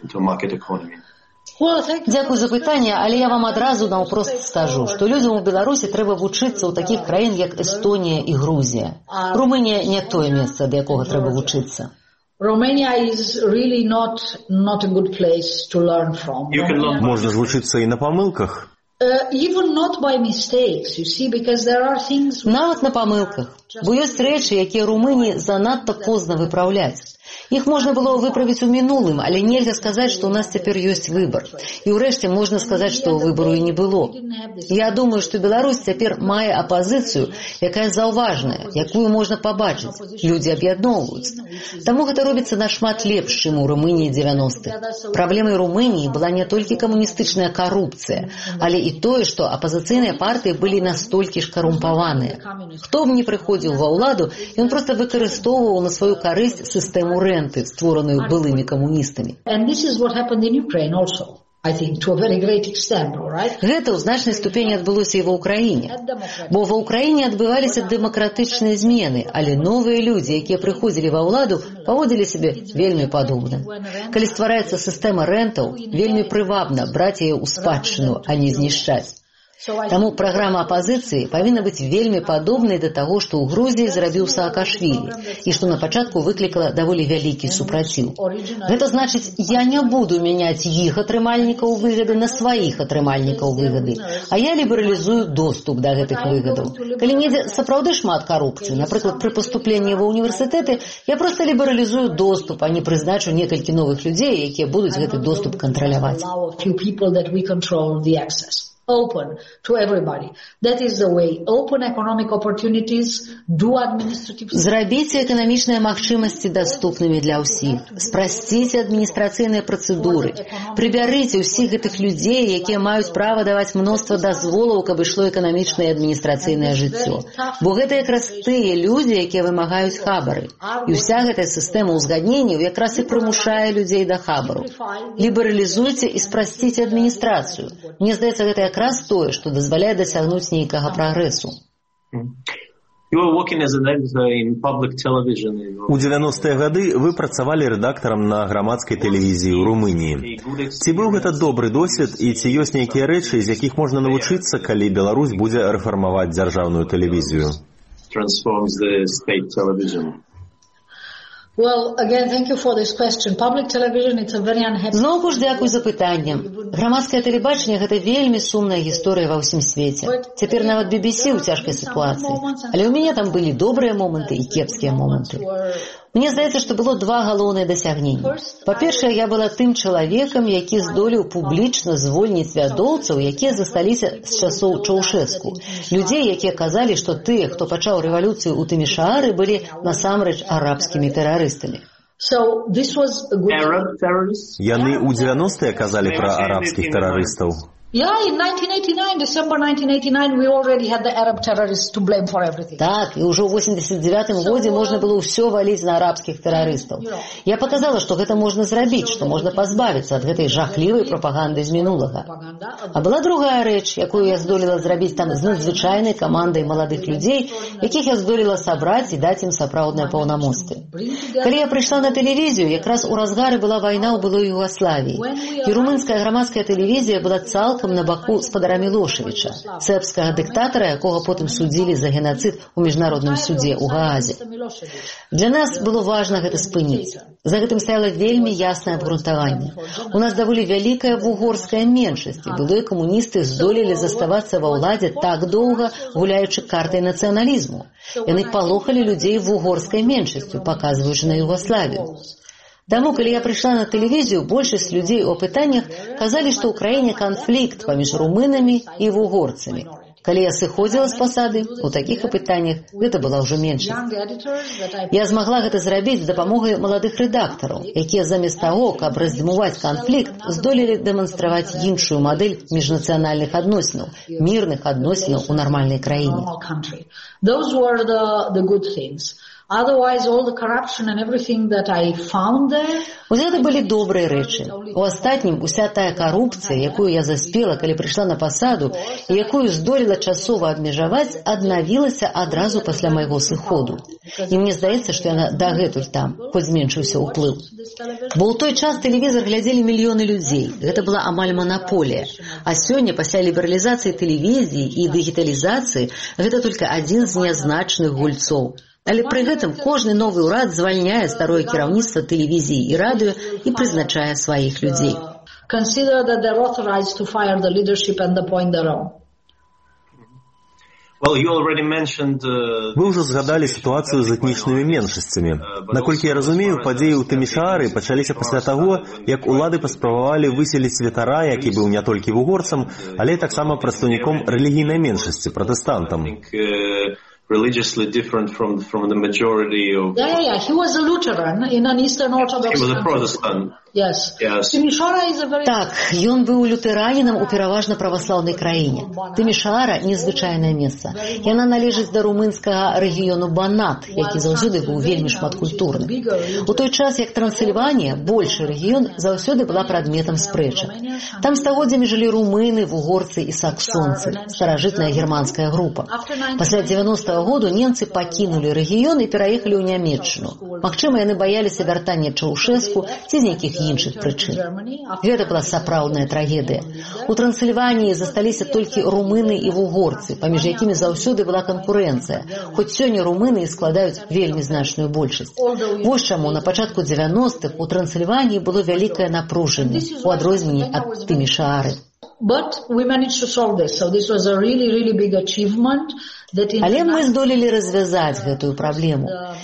S7: Дзякуй за пытанне, але я вам адразу наўпрост скажу, што людзям у Беларусі трэба вучыцца ў такіх краін, як Эстонія і Грузія. Румынія не тое месца, да якога трэба вучыцца.
S5: Romania is really not, not a good place to learn from.
S6: Можна ж вучыцца і на памылках.
S5: Uh, even not by mistakes, you see, because there are things...
S7: Нават на памылках. Бо ёсць рэчы, якія Румыніі занадта позна выпраўляць. Іх можна было выправіць у мінулым, але нельзя сказаць, што ў нас цяпер ёсць выбар. І ўрэшце можна сказаць, што выбару і не было. Я думаю, што Беларусь цяпер мае апазіцыю, якая заўважная, якую можна пабачыць. Людзі аб'ядноўваюцца. Таму гэта робіцца нашмат лепш, чым у Румыніі дзевяностых. Праблемай Румыніі была не толькі камуністычная карупцыя, але і тое, што апазіцыйныя партыі былі настолькі ж карумпаваныя. Хто б не прыходзіў ва ўладу, ён проста выкарыстоўваў на сваю карысць сістэму рэнты, створаную былымі камуністамі. Гэта ў значнай ступені адбылося і ва ўкраіне. Бо ва ўкраіне адбываліся дэмакратычныя змены, але новыя людзі, якія прыходзілі ва ўладу, паводзілі сябе вельмі падобна. Калі ствараецца сістэма рэнтаў, вельмі прывабна браць яе ў спадчыну, а не знішчаць. Таму праграма апазіцыі павінна быць вельмі падобнай да таго, што ў Грузіі зрабіў Саакашвілі, і што на пачатку выклікала даволі вялікі супраціў. Гэта значыць, я не буду мяняць іх атрымальнікаў выгады на сваіх атрымальнікаў выгады, а я лібералізую доступ да гэтых выгадаў. Калі недзе сапраўды шмат карупцыі, напрыклад, пры паступленні ва ўніверсітэты, я проста лібералізую доступ, а не прызначу некалькі новых людзей, якія будуць гэты доступ кантраляваць.
S5: open to everybody. That is the way. Open economic opportunities, do administrative...
S7: Зрабіце эканамічныя магчымасці даступнымі для ўсіх. Спрасціце адміністрацыйныя працэдуры. Прыбярыце ўсіх гэтых людзей, якія маюць права даваць мноства дазволаў, каб ішло эканамічнае і адміністрацыйнае жыццё. Бо гэта якраз тыя людзі, якія вымагаюць хабары. І ўся гэтая сістэма ўзгадненняў якраз і прымушае людзей да хабару. Лібералізуйце і спрасціце адміністрацыю. Мне здаецца, гэта якраз тое, што дазваляе дасягнуць нейкага прагрэсу.
S6: У дзевяностыя гады вы працавалі рэдактарам на грамадскай тэлевізіі ў Румыніі. Ці быў гэта добры досвед і ці ёсць нейкія рэчы, з якіх можна навучыцца, калі Беларусь будзе рэфармаваць дзяржаўную тэлевізію?
S5: Well, again, thank you for this question. Public television, it's a very unhappy...
S7: Зноўку ж дзякуй за пытанне. Грамадскае тэлебачанне – гэта вельмі сумная гісторыя ва ўсім свеце. Цяпер нават би би сі ў цяжкай сітуацыі. Але ў мяне там былі добрыя моманты і кепскія моманты. Мне здаецца, што было два галоўныя дасягненні. Па-першае, я была тым чалавекам, які здолеў публічна звольніць вядоўцаў, якія засталіся з часоў Чаўшэску. Людзей, якія казалі, што тыя, хто пачаў рэвалюцыю ў Тымішаары, былі насамрэч арабскімі тэрарыстамі.
S6: Яны ў дзевяностыя казалі пра арабскіх тэрарыстаў?
S5: Yeah, in nineteen eighty-nine, December nineteen eighty-nine, we already had the Arab terrorists to blame for everything.
S7: Так, і ўжо ў восемьдесят девятым годзе можна было ўсё валіць на арабскіх тэрарыстаў. Я паказала, што гэта можна зрабіць, што можна пазбавіцца ад гэтай жахлівай прапаганды з мінулага. А была другая рэч, якую я здолела зрабіць там з надзвычайнай камандай маладых людзей, якіх я здолела сабраць і даць ім сапраўдныя паўнамоцтвы. Калі я прыйшла на тэлевізію, якраз у разгары была вайна ў былой Югаславіі. І румынская грамадская тэлевізія была цалкам на баку спадара Мілошевіча, сербскага дыктатара, якога потым судзілі за генацыд у міжнародным судзе ў Гаазе. Для нас было важна гэта спыніць. За гэтым стаяла вельмі яснае абгрунтаванне. У нас даволі вялікая вугорская меншасць, і былыя камуністы здолелі заставацца ва ўладзе так доўга, гуляючы картай нацыяналізму. Яны палохалі людзей вугорскай меншасцю, паказваючы на Югаславію. Таму, калі я прыйшла на тэлевізію, большасць людзей у апытаннях казалі, што ў краіне канфлікт паміж румынамі і вугорцамі. Калі я сыходзіла з пасады, у такіх апытаннях гэта была ўжо меншасць. Я змагла гэта зрабіць з дапамогай маладых рэдактараў, якія замест таго, каб раздзьмуваць канфлікт, здолелі дэманстраваць іншую мадэль міжнацыянальных адносінаў, мірных адносінаў у нармальнай краіне.
S5: Those were the, the good things. Otherwise, all the corruption and everything that I found there...
S7: Вось гэта былі добрыя рэчы. У астатнім, уся тая карупцыя, якую я заспела, калі прыйшла на пасаду, і якую здолела часова абмежаваць, аднавілася адразу пасля майго сыходу. І мне здаецца, што яна дагэтуль там, хоць зменшыўся ўплыў. Бо ў той час тэлевізор глядзелі мільёны людзей. Гэта была амаль манаполія. А сёння, пасля лібералізацыі тэлевізіі і дыгіталізацыі, гэта толькі адзін з нязначных гульцоў. Але пры гэтым кожны новы ўрад звальняе старое кіраўніцтва тэлевізіі і радыё і прызначае сваіх людзей.
S5: Consider that they're authorized to fire the leadership and appoint their own.
S6: Вы ўжо згадалі сітуацыю з этнічнымі меншасцямі. Наколькі я разумею, падзеі ў Тымішаары пачаліся пасля таго, як улады паспрабавалі выселіць святара, які быў не толькі вугорцам, але і таксама прадстаўніком рэлігійнай меншасці, пратэстантам.
S8: Religiously different from from the majority of...
S5: Yeah, yeah, yeah. He was a Lutheran in an Eastern Orthodox...
S8: He was a Protestant.
S5: Yes.
S8: Yes.
S5: Very...
S7: Так, ён быў лютэранінам у пераважна праваслаўнай краіне. Тымішаара – незвычайнае месца. Яна належыць да румынскага рэгіёну Банат, які заўсёды быў вельмі шматкультурны. У той час, як Трансільванія, большы рэгіён, заўсёды была прадметам спрэчак. Там стагоддзямі жылі румыны, вугорцы і саксонцы, старажытная германская група. Пасля дзевяностага году немцы пакінулі рэгіён і пераехалі ў Нямецчыну. Магчыма, яны баяліся вяртання Чаўшэску ці з нейкіх іншых прычын. Гэта была сапраўдная трагедыя. У Трансільваніі засталіся толькі румыны і вугорцы, паміж якімі заўсёды была канкурэнцыя, хоць сёння румыны складаюць вельмі значную большасць. Вось чаму на пачатку дзевяностых у Трансільваніі было вялікае напружанне, у адрозненні ад Тымішаары.
S5: But we managed to solve this. So this was a really, really big achievement.
S7: Але мы здолелі развязаць гэтую праблему.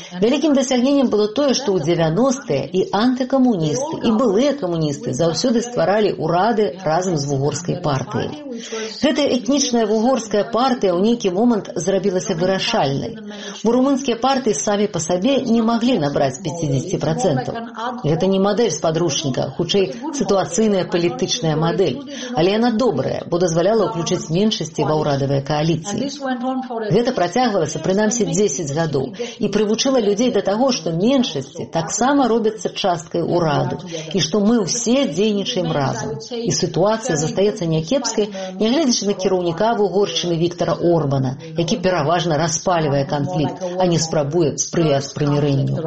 S7: Вялікім дасягненнем было тое, што ў дзевяностыя і антыкамуністы, і былыя камуністы заўсёды стваралі ўрады разам з вугорскай партыяй. Гэтая этнічная вугорская партыя ў нейкі момант зрабілася вырашальнай, бо румынскія партыі самі па сабе не маглі набраць пяцьдзесят процентаў. Гэта не мадэль з падручніка, хутчэй сітуацыйная палітычная мадэль, але яна добрая, бо дазваляла ўключыць меншасці ва ўрадавыя кааліцыі. Гэта працягвалася прынамсі дзесяць гадоў і прывучыла людзей да таго, што меншасці таксама робяцца часткай ураду і што мы ўсе дзейнічаем разам. І сітуацыя застаецца някепскай, нягледзячы на кіраўніка Вугоршчыны Віктара Орбана, які пераважна распальвае канфлікт, а не спрабуе спрыяць прымірэнню.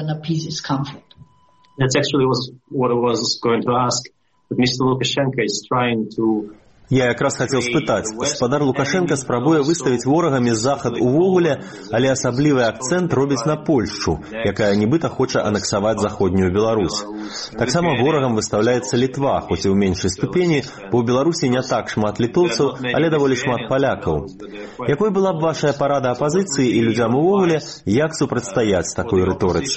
S8: That's actually was what I was going to ask. But Mister Lukashenko is trying to
S6: Я якраз хацеў спытаць, гаспадар Лукашенко спрабуе выставіць ворагамі захад увогуле, але асаблівы акцэнт робіць на Польшчу, якая нібыта хоча анексаваць заходнюю Беларусь. Таксама ворагам выстаўляецца Літва, хоць і ў меншай ступені, бо ў Беларусі не так шмат літоўцаў, але даволі шмат палякаў. Якой была б вашая парада апазіцыі і людзям увогуле, як супрацьстаяць такой рыторыцы?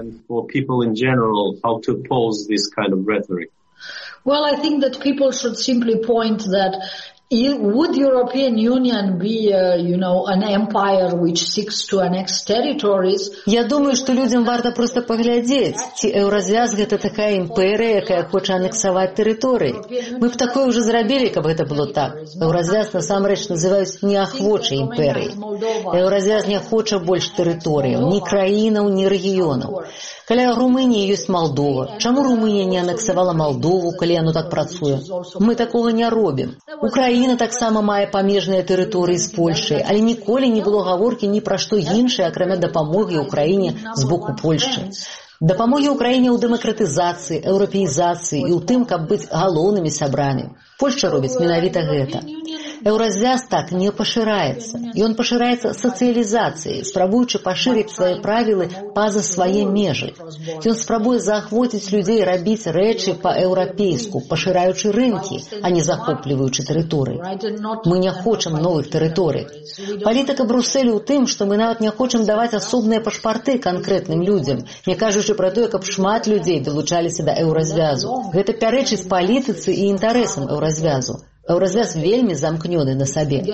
S5: Well, I think that people should simply point that would European Union be, uh, you know, an empire which seeks to annex territories?
S7: Я думаю, што людзям варта проста паглядзець, ці Еўразвяз гэта такая імперыя, якая хоча анексаваць тэрыторыі. Мы б такое ўжо зрабілі, каб гэта было так. Еўразвяз насамрэч называюць неахвочай імперыяй. Еўразвяз не хоча больш тэрыторыяў, ні краінаў, ні рэгіёнаў. Каля Румыніі ёсць Малдова. Чаму Румынія не анексавала Малдову, калі яно так працуе? Мы такога не робім. Украіна таксама мае памежныя тэрыторыі з Польшай, але ніколі не было гаворкі ні пра што іншае, акрамя дапамогі ўкраіне з боку Польшчы. Дапамогі ўкраіне ў дэмакратызацыі, еўрапеізацыі і ў тым, каб быць галоўнымі сябрамі. Польшча робіць менавіта гэта. Еўразвяз так не пашыраецца. Ён пашыраецца сацыялізацыяй, спрабуючы пашырыць свае правілы па-за свае межы. Ён спрабуе заахвоціць людзей рабіць рэчы па-еўрапейску, пашыраючы рынкі, а не захопліваючы тэрыторыі. Мы не хочам новых тэрыторый. Палітыка Брусэлю ў тым, што мы нават не хочам даваць асобныя пашпарты канкрэтным людзям, не кажучы пра тое, каб шмат людзей далучаліся да еўразвязу. Гэта пярэчыць палітыцы і інтарэсам еўразвязу. Еўразвяз вельмі замкнёны на сабе.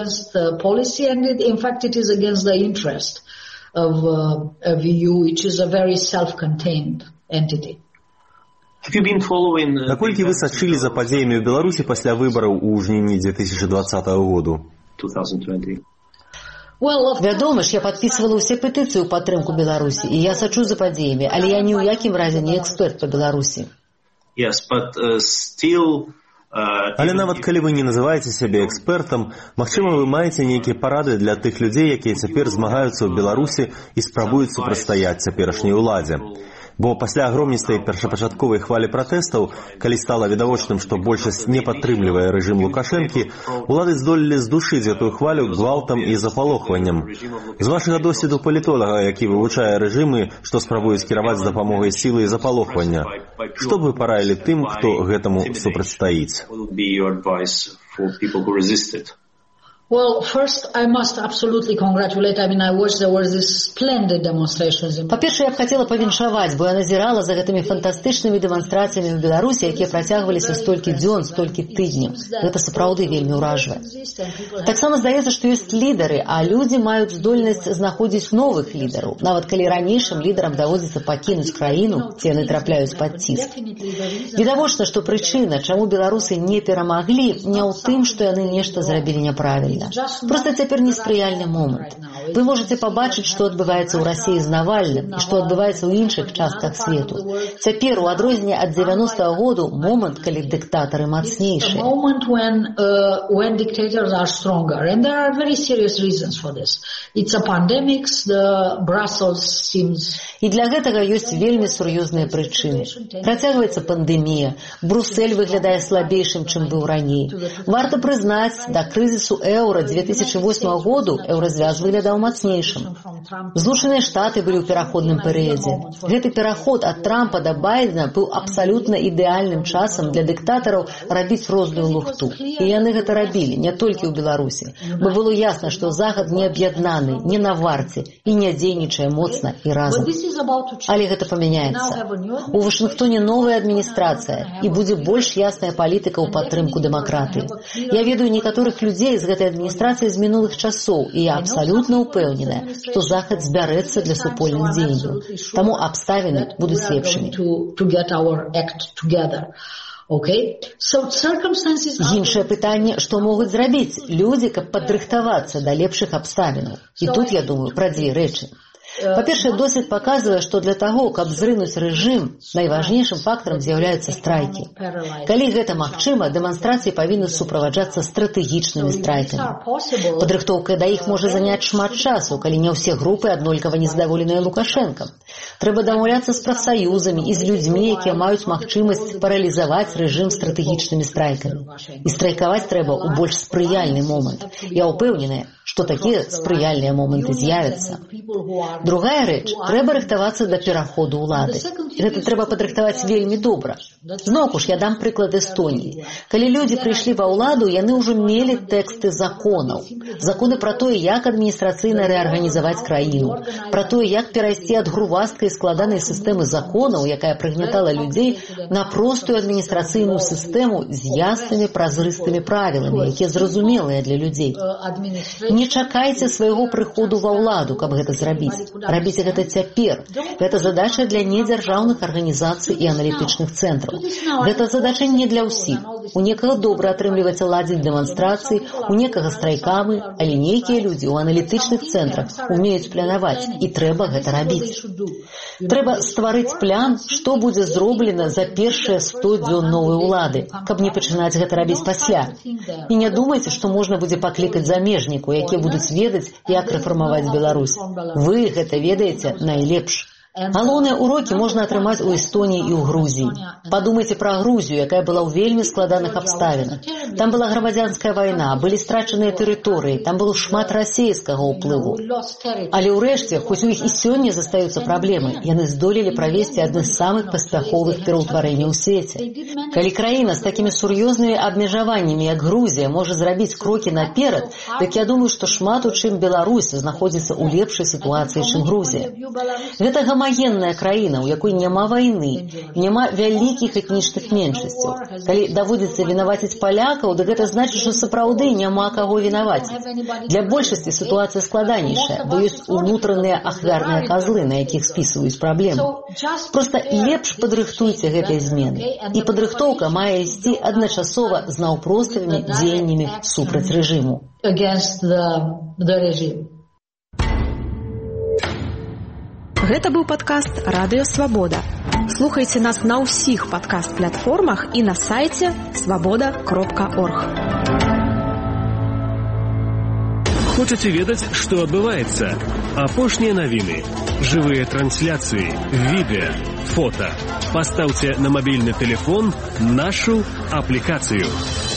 S6: Наколькі вы сачылі за падзеямі ў Беларусі пасля выбараў у жніўні две тысячы двадцатага году?
S7: Вядома ж, я падпісвала ўсе петыцыі ў падтрымку Беларусі, і я сачу за падзеямі, але я ні ў якім разе не эксперт па Беларусі.
S4: Yes, but uh, still...
S6: Але нават калі вы не называеце сябе экспертам, магчыма, вы маеце нейкія парады для тых людзей, якія цяпер змагаюцца ў Беларусі і спрабуюць супрацьстаяць цяперашняй уладзе. Бо пасля агромністай першапачатковай хвалі пратэстаў, калі стала відавочным, што большасць не падтрымлівае рэжым Лукашэнкі, улады здолелі здушыць гэтую хвалю гвалтам і запалохваннем. З вашага досведу палітолага, які вывучае рэжымы, што спрабуюць кіраваць з дапамогай сілы і запалохвання, што б вы параілі тым, хто гэтаму супрацьстаіць?
S5: Well, first I must absolutely congratulate. I mean, I watched there were these splendid demonstrations.
S7: Па-першае, я б хацела павіншаваць, бо я назірала за гэтымі фантастычнымі дэманстрацыямі ў Беларусі, якія працягваліся столькі дзён, столькі тыдняў. Гэта сапраўды вельмі ўражвае. Таксама здаецца, што ёсць лідары, а людзі маюць здольнасць знаходзіць новых лідараў. Нават калі ранейшым лідарам даводзіцца пакінуць краіну, ці яны трапляюць пад ціск. Відавочна, што прычына, чаму беларусы не перамаглі, не ў тым, што яны нешта зрабілі няправільна. Просто цяпер неспрыяльны момант. Вы можаце пабачыць, што адбываецца ў Расіі з Навальным і што адбываецца ў іншых частках свету. Цяпер, у адрозненне ад дзевяностага году, момант, калі дыктатары мацнейшыя. І для гэтага ёсць вельмі сур'ёзныя прычыны. Працягваецца пандэмія, Брусэль выглядае слабейшым, чым быў раней. Варта прызнаць, да крызісу эу еўра две тысячи восьмого году еўразвяз выглядаў мацнейшым. Злучаныя Штаты былі ў пераходным перыядзе. Гэты пераход ад Трампа да Байдена быў абсалютна ідэальным часам для дыктатараў рабіць розную лухту. І яны гэта рабілі, не толькі ў Беларусі. Бо было ясна, што Захад не аб'яднаны, не на варце і не дзейнічае моцна і разам. Але гэта памяняецца. У Вашынгтоне новая адміністрацыя і будзе больш ясная палітыка ў падтрымку дэмакратыі. Я ведаю некаторых людзей з гэтай адміністрацыі з мінулых часоў, і я абсалютна ўпэўненая, што Захад збярэцца для супольных дзеянняў. Таму абставіны будуць лепшымі. Іншае пытанне, што могуць зрабіць людзі, каб падрыхтавацца да лепшых абставінаў. І тут, я думаю, пра дзве рэчы. Па-першае, досвед паказвае, што для таго, каб зрынуць рэжым, найважнейшым фактарам з'яўляюцца страйкі. Калі гэта магчыма, дэманстрацыі павінны суправаджацца стратэгічнымі страйкамі. Падрыхтоўка да іх можа заняць шмат часу, калі не ўсе групы аднолькава незадаволеныя Лукашэнкам. Трэба дамаўляцца з прафсаюзамі і з людзьмі, якія маюць магчымасць паралізаваць рэжым стратэгічнымі страйкамі. І страйкаваць трэба ў больш спрыяльны момант. Я ўпэўненая, што такія спрыяльныя моманты з'явяцца. Другая рэч, трэба рыхтавацца да пераходу ўлады. Гэта трэба падрыхтаваць вельмі добра. Зноўку ж, я дам прыклад Эстоніі. Калі людзі прыйшлі ва ўладу, яны ўжо мелі тэксты законаў. Законы пра тое, як адміністрацыйна рэарганізаваць краіну, пра тое, як перайсці ад грувасткай складанай сістэмы законаў, якая прыгнятала людзей, на простую адміністрацыйную сістэму з яснымі празрыстымі правіламі, якія зразумелыя для людзей. Не чакайце свайго прыходу ва ўладу, каб гэта зрабіць. Рабіце гэта цяпер. Гэта задача для недзяржаўных арганізацый і аналітычных цэнтраў. Гэта задача не для ўсіх. У некага добра атрымліваецца ладзіць дэманстрацыі, у некага страйкамы, але нейкія людзі ў аналітычных цэнтрах умеюць планаваць, і трэба гэта рабіць. Трэба стварыць план, што будзе зроблена за першыя сто дзён новай улады, каб не пачынаць гэта рабіць пасля. І не думайце, што можна будзе паклікаць замежніку, якія будуць ведаць, як рэфармаваць Беларусь. Вы гэта ведаеце найлепш. Галоўныя урокі можна атрымаць у Эстоніі і ў Грузіі. Падумайце пра Грузію, якая была ў вельмі складаных абставінах. Там была грамадзянская вайна, былі страчаныя тэрыторыі, там было шмат расейскага ўплыву. Але ўрэшце, хоць у іх і сёння застаюцца праблемы, яны здолелі правесці адны з самых паспяховых пераўтварэнняў у свеце. Калі краіна з такімі сур'ёзнымі абмежаваннямі, як Грузія, можа зрабіць крокі наперад, дык я думаю, што шмат у чым Беларусь знаходзіцца ў лепшай сітуацыі, чым Грузія. Гэта гамагенная краіна, у якой няма вайны, няма вялікіх этнічных меншасцяў. Калі даводзіцца вінаваціць палякаў, дык гэта значыць, што сапраўды няма каго вінаваціць. Для большасці сітуацыя складанейшая, бо ёсць унутраныя ахвярныя казлы, на якіх спісваюць праблемы. Проста лепш падрыхтуйце гэтыя змены. І падрыхтоўка мае ісці адначасова з наўпроставымі дзеяннямі супраць рэжыму.
S1: Гэта быў падкаст «Радыё Свабода». Слухайце нас на ўсіх падкаст-платформах і на сайце свабода кропка орг.
S9: Хочаце ведаць, што адбываецца? Апошнія навіны, жывыя трансляцыі, відэа, фота. Пастаўце на мабільны тэлефон нашу аплікацыю.